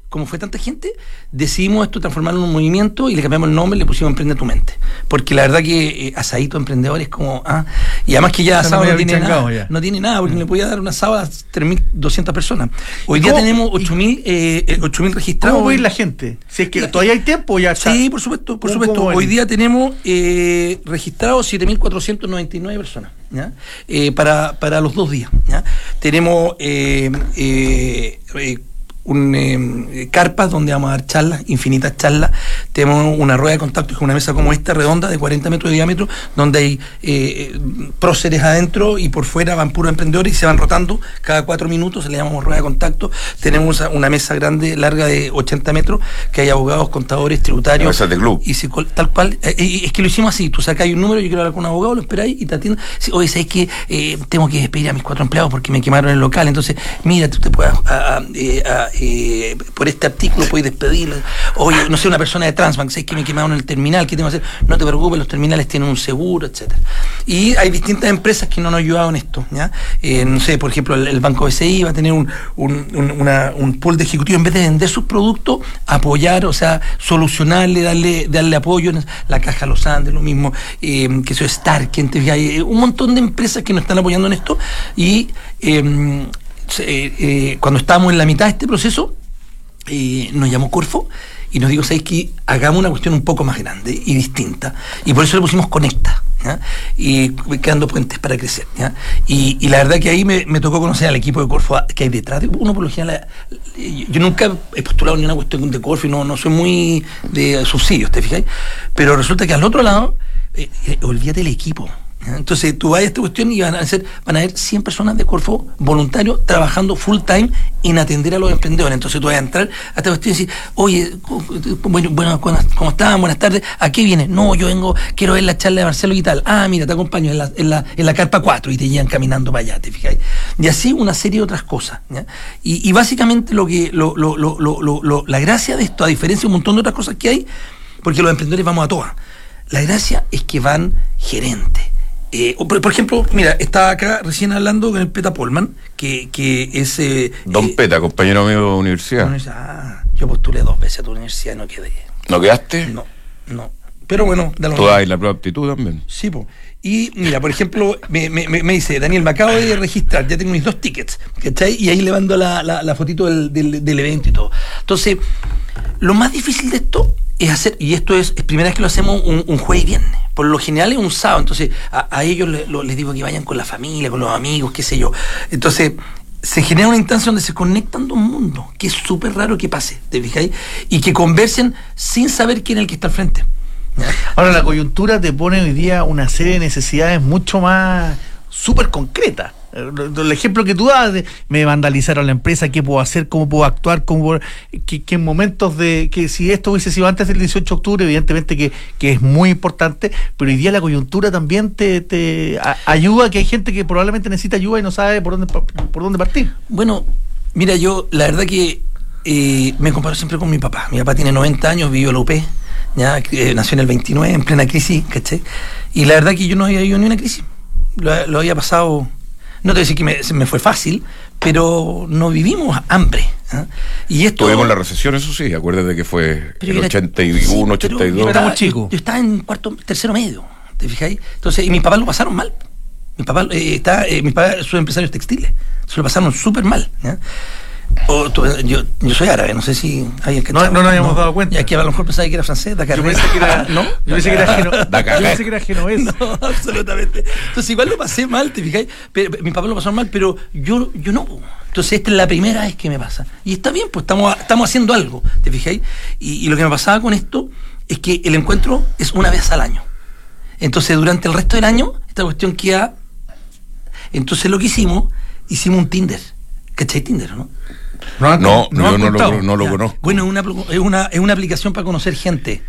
como fue tanta gente, decidimos esto transformarlo en un movimiento y le cambiamos el nombre y le pusimos Emprende tu Mente. Porque la verdad que eh, asadito emprendedor es como... Ah, y además que ya asado no tiene nada, ya. no tiene nada, porque mm. le podía dar una asado a tres mil doscientas personas. Hoy día tenemos ocho mil eh, ocho mil registrados. ¿Cómo va a ir la gente? Si es que y, todavía hay tiempo ya está. Sí, por supuesto, por supuesto. Hoy día tenemos eh, registrados siete mil cuatrocientas noventa y nueve personas. ¿Ya? Eh, para, para los dos días. ¿Ya? Tenemos eh, eh, eh, un eh, carpas donde vamos a dar charlas, infinitas charlas. Tenemos una rueda de contacto, que es una mesa como esta, redonda, de cuarenta metros de diámetro, donde hay eh, próceres adentro y por fuera van puros emprendedores y se van rotando cada cuatro minutos, se le llamamos rueda de contacto. Tenemos una mesa grande, larga de ochenta metros, que hay abogados, contadores, tributarios. Mesa de club. Y si, tal cual, eh, eh, es que lo hicimos así, tú sacáis un número, yo quiero hablar con un abogado, lo esperáis y te atienden. Si, oye, ¿sabes que eh, tengo que despedir a mis cuatro empleados porque me quemaron el local? Entonces, mira, tú te puedes... A, a, a, Eh, por este artículo puedes despedirlo. Oye, no sé, una persona de Transbank, ¿sabes que me quemaron en el terminal? ¿Qué tengo que hacer? No te preocupes, los terminales tienen un seguro, etcétera. Y hay distintas empresas que no nos han ayudado en esto, ¿ya? Eh, no sé, por ejemplo, el, el Banco B C I va a tener un, un, un, una, un pool de ejecutivos, en vez de vender sus productos, apoyar, o sea, solucionarle, darle, darle apoyo. La Caja Los Andes, lo mismo, eh, que eso es Stark, hay un montón de empresas que nos están apoyando en esto. Y eh, eh, eh, cuando estábamos en la mitad de este proceso, Eh, nos llamó Corfo y nos dijo, ¿sabes qué? Hagamos una cuestión un poco más grande y distinta. Y por eso le pusimos Conecta, ¿ya? Y creando puentes para crecer, ¿ya? Y, y la verdad que ahí me, me tocó conocer al equipo de Corfo que hay detrás. Uno por lo general, yo nunca he postulado ni una cuestión de Corfo y no, no soy muy de subsidios, ¿te fijáis? Pero resulta que al otro lado, eh, eh, olvídate del equipo. Entonces tú vas a esta cuestión y van a ser, van a haber cien personas de Corfo voluntarios trabajando full time en atender a los emprendedores. Entonces tú vas a entrar a esta cuestión y decir, oye, bueno, bueno, ¿cómo están? Buenas tardes. ¿A qué vienes? No, yo vengo, quiero ver la charla de Marcelo y tal. Ah, mira, te acompaño en la, en la, en la carpa cuatro y te llevan caminando para allá, ¿te fijáis? Y así una serie de otras cosas, ¿ya? Y, y básicamente lo que lo, lo, lo, lo, lo, lo, la gracia de esto, a diferencia de un montón de otras cosas que hay, porque los emprendedores vamos a todas, la gracia es que van gerentes. Eh, por, por ejemplo, mira, estaba acá recién hablando con el Peta Polman, que, que es... Eh, Don eh, Peta, compañero mío de universidad. Ah, yo postulé dos veces a tu universidad y no quedé. ¿No quedaste? No, no. Pero bueno... ¿Tú das la prueba de aptitud también? Sí, pues. Y mira, por ejemplo, me, me, me dice, Daniel, me acabo de registrar, ya tengo mis dos tickets, ¿cachai? Y ahí le mando la, la, la fotito del, del, del evento y todo. Entonces, lo más difícil de esto es hacer, y esto es, es primera vez que lo hacemos un, un jueves y viernes. Por lo general es un sábado, entonces a, a ellos le, lo, les digo que vayan con la familia, con los amigos, qué sé yo. Entonces se genera una instancia donde se conectan dos mundos, que es súper raro que pase, ¿te fijáis? Y que conversen sin saber quién es el que está al frente. ¿Ya? Ahora, la coyuntura te pone hoy día una serie de necesidades mucho más súper concretas. El ejemplo que tú das de me vandalizaron la empresa, qué puedo hacer, cómo puedo actuar, cómo que, que en momentos de que si esto hubiese sido antes del dieciocho de octubre, evidentemente que, que es muy importante, pero hoy día la coyuntura también te, te a, ayuda, que hay gente que probablemente necesita ayuda y no sabe por dónde por dónde partir. Bueno, mira, yo la verdad que eh, me comparo siempre con mi papá. Mi papá tiene noventa años, vivió en la U P, ya eh, nació en el veintinueve, en plena crisis, ¿cachai? Y la verdad que yo no había ido ni una crisis, lo, lo había pasado. No te voy a decir que me, me fue fácil, pero no vivimos hambre, ¿eh? Y esto, tuvimos la recesión, eso sí, acuérdate que fue el ochenta y uno, sí, ochenta y dos. Yo estaba, yo, yo estaba en cuarto, tercero medio, ¿te fijáis? Entonces, y mis papás lo pasaron mal. Mi papá, eh, está, eh, mis papás son empresarios textiles, se lo pasaron súper mal, ¿eh? O, tú, yo, yo soy árabe, no sé si alguien que no, no nos habíamos no, dado cuenta. Y aquí a lo mejor pensaba que era francés, Dakar. Yo pensé que era, ¿no? Yo pensé que era geno, Dakar. Yo pensé que era genovés. No, absolutamente. Entonces igual lo pasé mal, ¿te fijáis? Pero, mi papá lo pasó mal, pero yo, yo no. Entonces esta es la primera vez que me pasa. Y está bien, pues estamos, estamos haciendo algo, ¿te fijáis? Y, y lo que me pasaba con esto es que el encuentro es una vez al año. Entonces durante el resto del año, esta cuestión queda. Entonces lo que hicimos, hicimos un Tinder. ¿Cachai Tinder, no? No, no, no, yo no lo, no lo conozco. Bueno, es una, es, una, es una aplicación para conocer gente.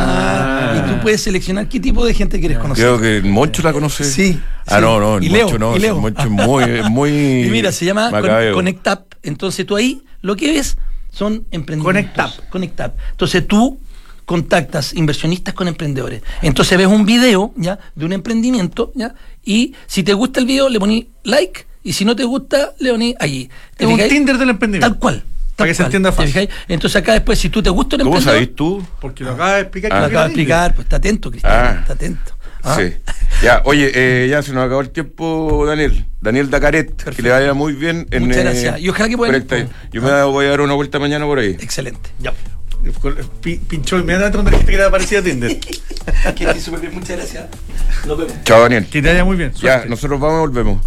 Ah. ah. Y tú puedes seleccionar qué tipo de gente quieres conocer. Creo que el Moncho la conoce. Sí. Ah, sí. no, no, el y Moncho Leo, no. Y Leo. El Moncho es muy, muy. Y mira, se llama Macabeo. Connect Up. Entonces tú ahí lo que ves son emprendedores. Connect Up. Connect Up. Entonces tú contactas inversionistas con emprendedores. Entonces ves un video, ¿ya? De un emprendimiento, ¿ya? Y si te gusta el video, le pones like. Y si no te gusta, le pones allí. Es un Tinder del emprendimiento. Tal cual. Para que se entienda fácil. Entonces acá después, si tú te gusta un ¿Cómo emprendedor... sabés tú? Porque lo acaba de explicar. Ah. Lo acaba de explicar, pues está atento, Cristian, Ah. está atento. ¿Ah? Sí. Ya, oye, eh, ya se nos acabó el tiempo, Daniel. Daniel Dacaret, Perfecto. que le vaya muy bien. En, Muchas eh, gracias. Y ojalá que puedan- Conecta. Yo me voy a dar una vuelta mañana por ahí. Excelente. Ya. Pi- Pinchó inmediatamente donde dijiste que era parecido a Tinder. Que estés súper bien, muchas gracias. Nos vemos. Chao, Daniel. Que te vaya muy bien. Ya, Suerte. nosotros vamos y volvemos.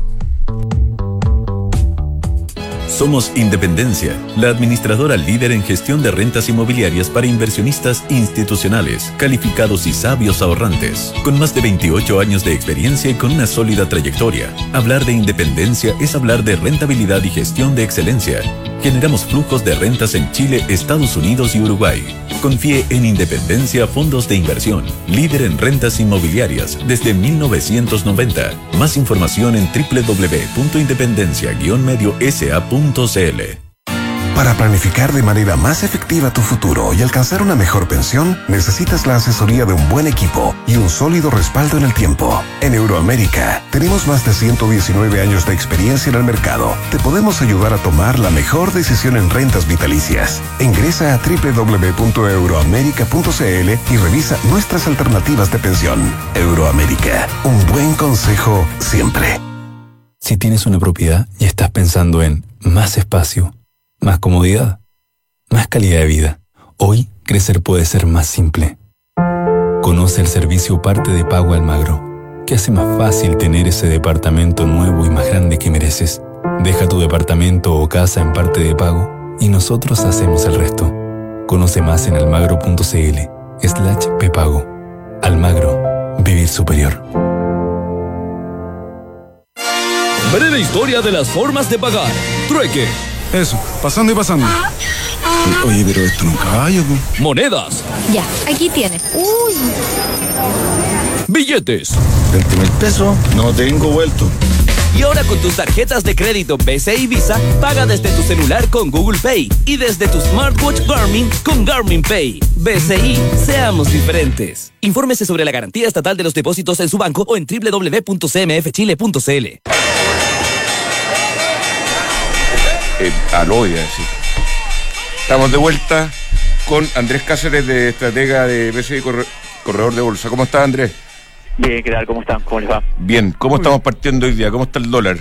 Somos Independencia, la administradora líder en gestión de rentas inmobiliarias para inversionistas institucionales, calificados y sabios ahorrantes. Con más de veintiocho años de experiencia y con una sólida trayectoria, hablar de independencia es hablar de rentabilidad y gestión de excelencia. Generamos flujos de rentas en Chile, Estados Unidos y Uruguay. Confíe en Independencia Fondos de Inversión, líder en rentas inmobiliarias desde mil novecientos noventa. Más información en doble u doble u doble u punto independencia guion medio s a punto c l. Para planificar de manera más efectiva tu futuro y alcanzar una mejor pensión, necesitas la asesoría de un buen equipo y un sólido respaldo en el tiempo. En Euroamérica, tenemos más de ciento diecinueve años de experiencia en el mercado. Te podemos ayudar a tomar la mejor decisión en rentas vitalicias. Ingresa a doble u doble u doble u punto euroamerica punto c l y revisa nuestras alternativas de pensión. Euroamérica, un buen consejo siempre. Si tienes una propiedad y estás pensando en más espacio, más comodidad, más calidad de vida, hoy crecer puede ser más simple. Conoce el servicio Parte de Pago Almagro, que hace más fácil tener ese departamento nuevo y más grande que mereces. Deja tu departamento o casa en Parte de Pago y nosotros hacemos el resto. Conoce más en almagro punto c l slash pepago. Almagro, vivir superior. Breve historia de las formas de pagar. Trueque. Eso, pasando y pasando. Oye, pero esto no caballo, po. Monedas. Ya, aquí tiene. Uy. Billetes. veinte mil pesos, no tengo vuelto. Y ahora con tus tarjetas de crédito B C y Visa, paga desde tu celular con Google Pay y desde tu smartwatch Garmin con Garmin Pay. B C I, seamos diferentes. Infórmese sobre la garantía estatal de los depósitos en su banco o en doble u doble u doble u punto c m f chile punto c l. Eh, aló, iba a decir. Estamos de vuelta con Andrés Cáceres, de estratega de B C I, corre- corredor de bolsa. ¿Cómo está, Andrés? Bien, ¿qué tal? ¿Cómo están? ¿Cómo les va? Bien. ¿Cómo estamos partiendo hoy día? ¿Cómo está el dólar?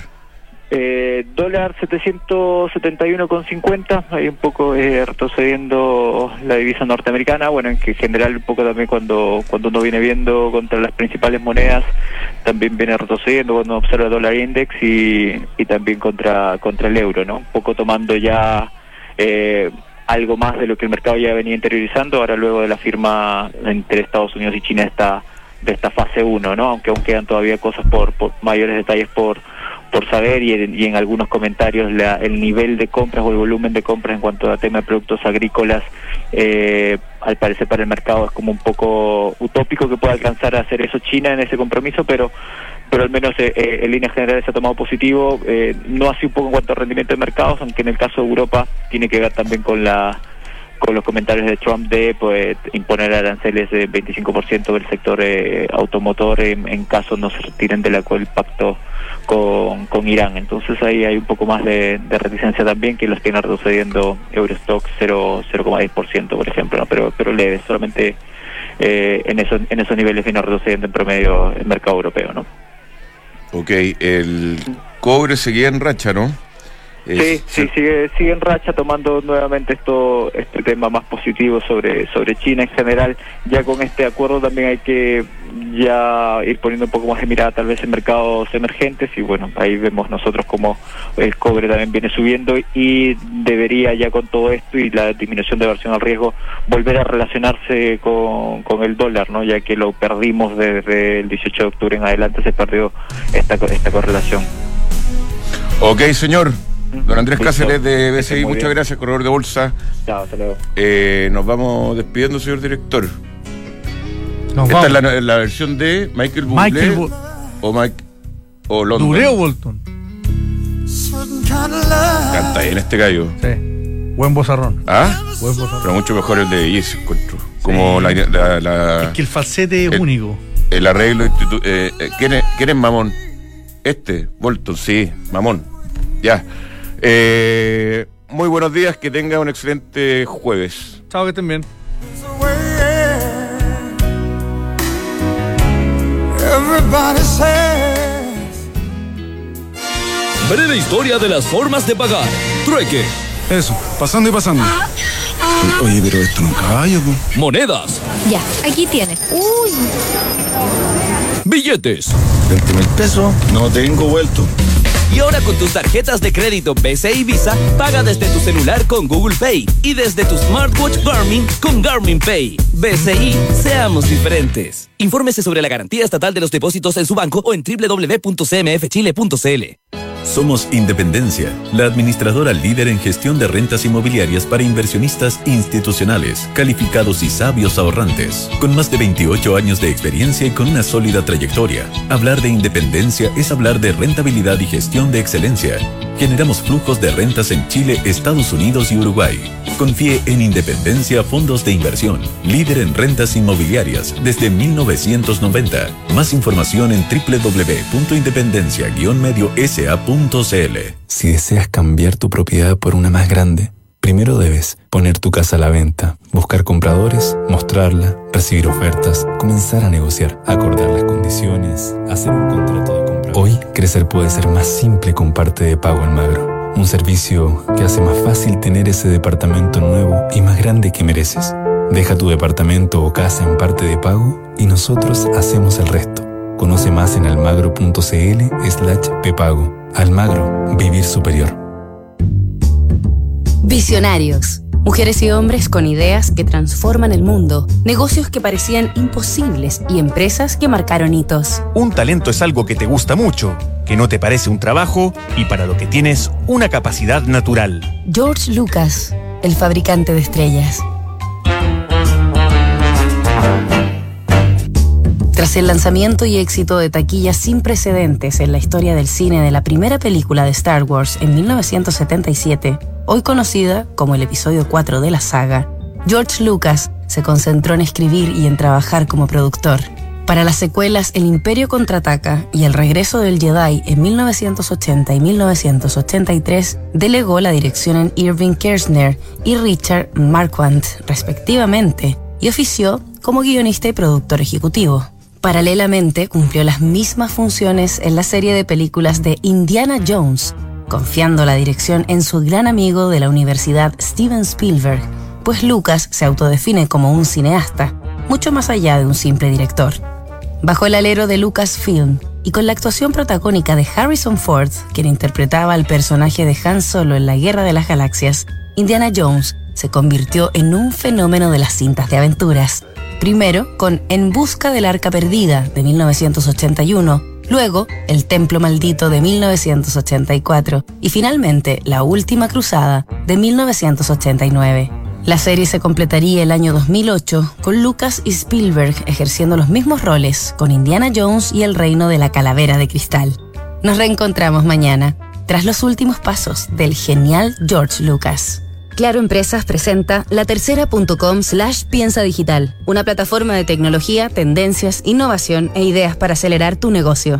Eh, dólar setecientos setenta y uno con cincuenta, hay un poco eh, retrocediendo la divisa norteamericana, bueno, en que en general un poco también cuando cuando uno viene viendo contra las principales monedas, también viene retrocediendo cuando uno observa el dólar index y, y también contra contra el euro, ¿no? Un poco tomando ya eh, algo más de lo que el mercado ya venía interiorizando, ahora luego de la firma entre Estados Unidos y China esta, de esta fase uno, ¿no? Aunque aún quedan todavía cosas por, por mayores detalles por por saber y en, y en algunos comentarios la, el nivel de compras o el volumen de compras en cuanto a tema de productos agrícolas eh, al parecer para el mercado es como un poco utópico que pueda alcanzar a hacer eso China en ese compromiso, pero pero al menos eh, eh, en líneas generales se ha tomado positivo, eh, no así un poco en cuanto a rendimiento de mercados, aunque en el caso de Europa tiene que ver también con la con los comentarios de Trump de pues imponer aranceles de veinticinco por ciento del sector eh, automotor en, en caso no se retiren del acuerdo del pacto con, con Irán. Entonces ahí hay un poco más de, de reticencia también, que los tiene retrocediendo Eurostock cero coma diez por ciento, por ejemplo, ¿no? pero pero leve, solamente eh, en esos en esos niveles viene retrocediendo en promedio el mercado europeo, ¿no? Ok, el cobre seguía en racha, ¿no? Sí, Es- sí, sigue, sigue en racha, tomando nuevamente esto este tema más positivo sobre sobre China en general. Ya con este acuerdo también hay que ya ir poniendo un poco más de mirada tal vez en mercados emergentes y bueno, ahí vemos nosotros como el cobre también viene subiendo y debería ya con todo esto y la disminución de aversión al riesgo volver a relacionarse con, con el dólar, ¿no? Ya que lo perdimos desde el dieciocho de octubre en adelante, se perdió esta, esta correlación. Ok, señor. Don Andrés Listo. Cáceres de B C I, Muy muchas bien. gracias, corredor de bolsa. Chao, hasta luego. Eh, nos vamos despidiendo, señor director. Nos Esta vamos. es la, la versión de Michael Bublé Michael Bu- o Mike o London. ¿Bublé o Bolton? Canta bien este gallo. Sí. Buen bozarrón. ¿Ah? Buen bozarrón. Pero mucho mejor el de Yes, encuentro. Como Sí. la, la, la- Es que el falsete es el- único. el arreglo institu- eh, eh, ¿quién, es, ¿Quién es Mamón? Este, Bolton, sí, Mamón. Ya. Eh, muy buenos días, que tenga un excelente jueves. Chao, que estén bien. Breve historia de las formas de pagar. Trueque. Eso, pasando y pasando. Oye, pero esto no caballo, po. Monedas. Ya, aquí tiene. Uy. Billetes. veinte mil pesos. No tengo vuelto. Y ahora con tus tarjetas de crédito B C y Visa, paga desde tu celular con Google Pay y desde tu smartwatch Garmin con Garmin Pay. B C I, seamos diferentes. Infórmese sobre la garantía estatal de los depósitos en su banco o en doble u doble u doble u punto c m f chile punto c l. Somos Independencia, la administradora líder en gestión de rentas inmobiliarias para inversionistas institucionales, calificados y sabios ahorrantes. Con más de veintiocho años de experiencia y con una sólida trayectoria, hablar de independencia es hablar de rentabilidad y gestión de excelencia. Generamos flujos de rentas en Chile, Estados Unidos y Uruguay. Confíe en Independencia Fondos de Inversión, líder en rentas inmobiliarias desde mil novecientos noventa. Más información en doble u doble u doble u punto independencia guion medio s a punto c l. Si deseas cambiar tu propiedad por una más grande, primero debes poner tu casa a la venta, buscar compradores, mostrarla, recibir ofertas, comenzar a negociar, acordar las condiciones, hacer un contrato de compra. Hoy, crecer puede ser más simple con Parte de Pago Almagro, un servicio que hace más fácil tener ese departamento nuevo y más grande que mereces. Deja tu departamento o casa en Parte de Pago y nosotros hacemos el resto. Conoce más en almagro.cl slash pepago. Almagro, vivir superior. Visionarios. Mujeres y hombres con ideas que transforman el mundo, negocios que parecían imposibles y empresas que marcaron hitos. Un talento es algo que te gusta mucho, que no te parece un trabajo y para lo que tienes una capacidad natural. George Lucas, el fabricante de estrellas. Tras el lanzamiento y éxito de taquilla sin precedentes en la historia del cine de la primera película de Star Wars en mil novecientos setenta y siete, hoy conocida como el episodio cuatro de la saga, George Lucas se concentró en escribir y en trabajar como productor. Para las secuelas El Imperio Contraataca y El Regreso del Jedi en mil novecientos ochenta y mil novecientos ochenta y tres, delegó la dirección en Irving Kershner y Richard Marquand, respectivamente, y ofició como guionista y productor ejecutivo. Paralelamente, cumplió las mismas funciones en la serie de películas de Indiana Jones, confiando la dirección en su gran amigo de la universidad Steven Spielberg, pues Lucas se autodefine como un cineasta, mucho más allá de un simple director. Bajo el alero de Lucasfilm y con la actuación protagónica de Harrison Ford, quien interpretaba al personaje de Han Solo en la Guerra de las Galaxias, Indiana Jones se convirtió en un fenómeno de las cintas de aventuras. Primero con En busca del arca perdida de mil novecientos ochenta y uno, luego El templo maldito de mil novecientos ochenta y cuatro y finalmente La última cruzada de mil novecientos ochenta y nueve. La serie se completaría el año dos mil ocho con Lucas y Spielberg ejerciendo los mismos roles con Indiana Jones y el reino de la calavera de cristal. Nos reencontramos mañana tras los últimos pasos del genial George Lucas. Claro Empresas presenta latercera.com slash piensa digital, una plataforma de tecnología, tendencias, innovación e ideas para acelerar tu negocio.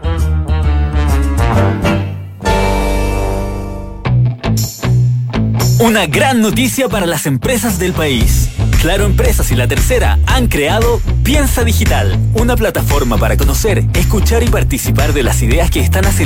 Una gran noticia para las empresas del país. Claro Empresas y La Tercera han creado Piensa Digital, una plataforma para conocer, escuchar y participar de las ideas que están acelerando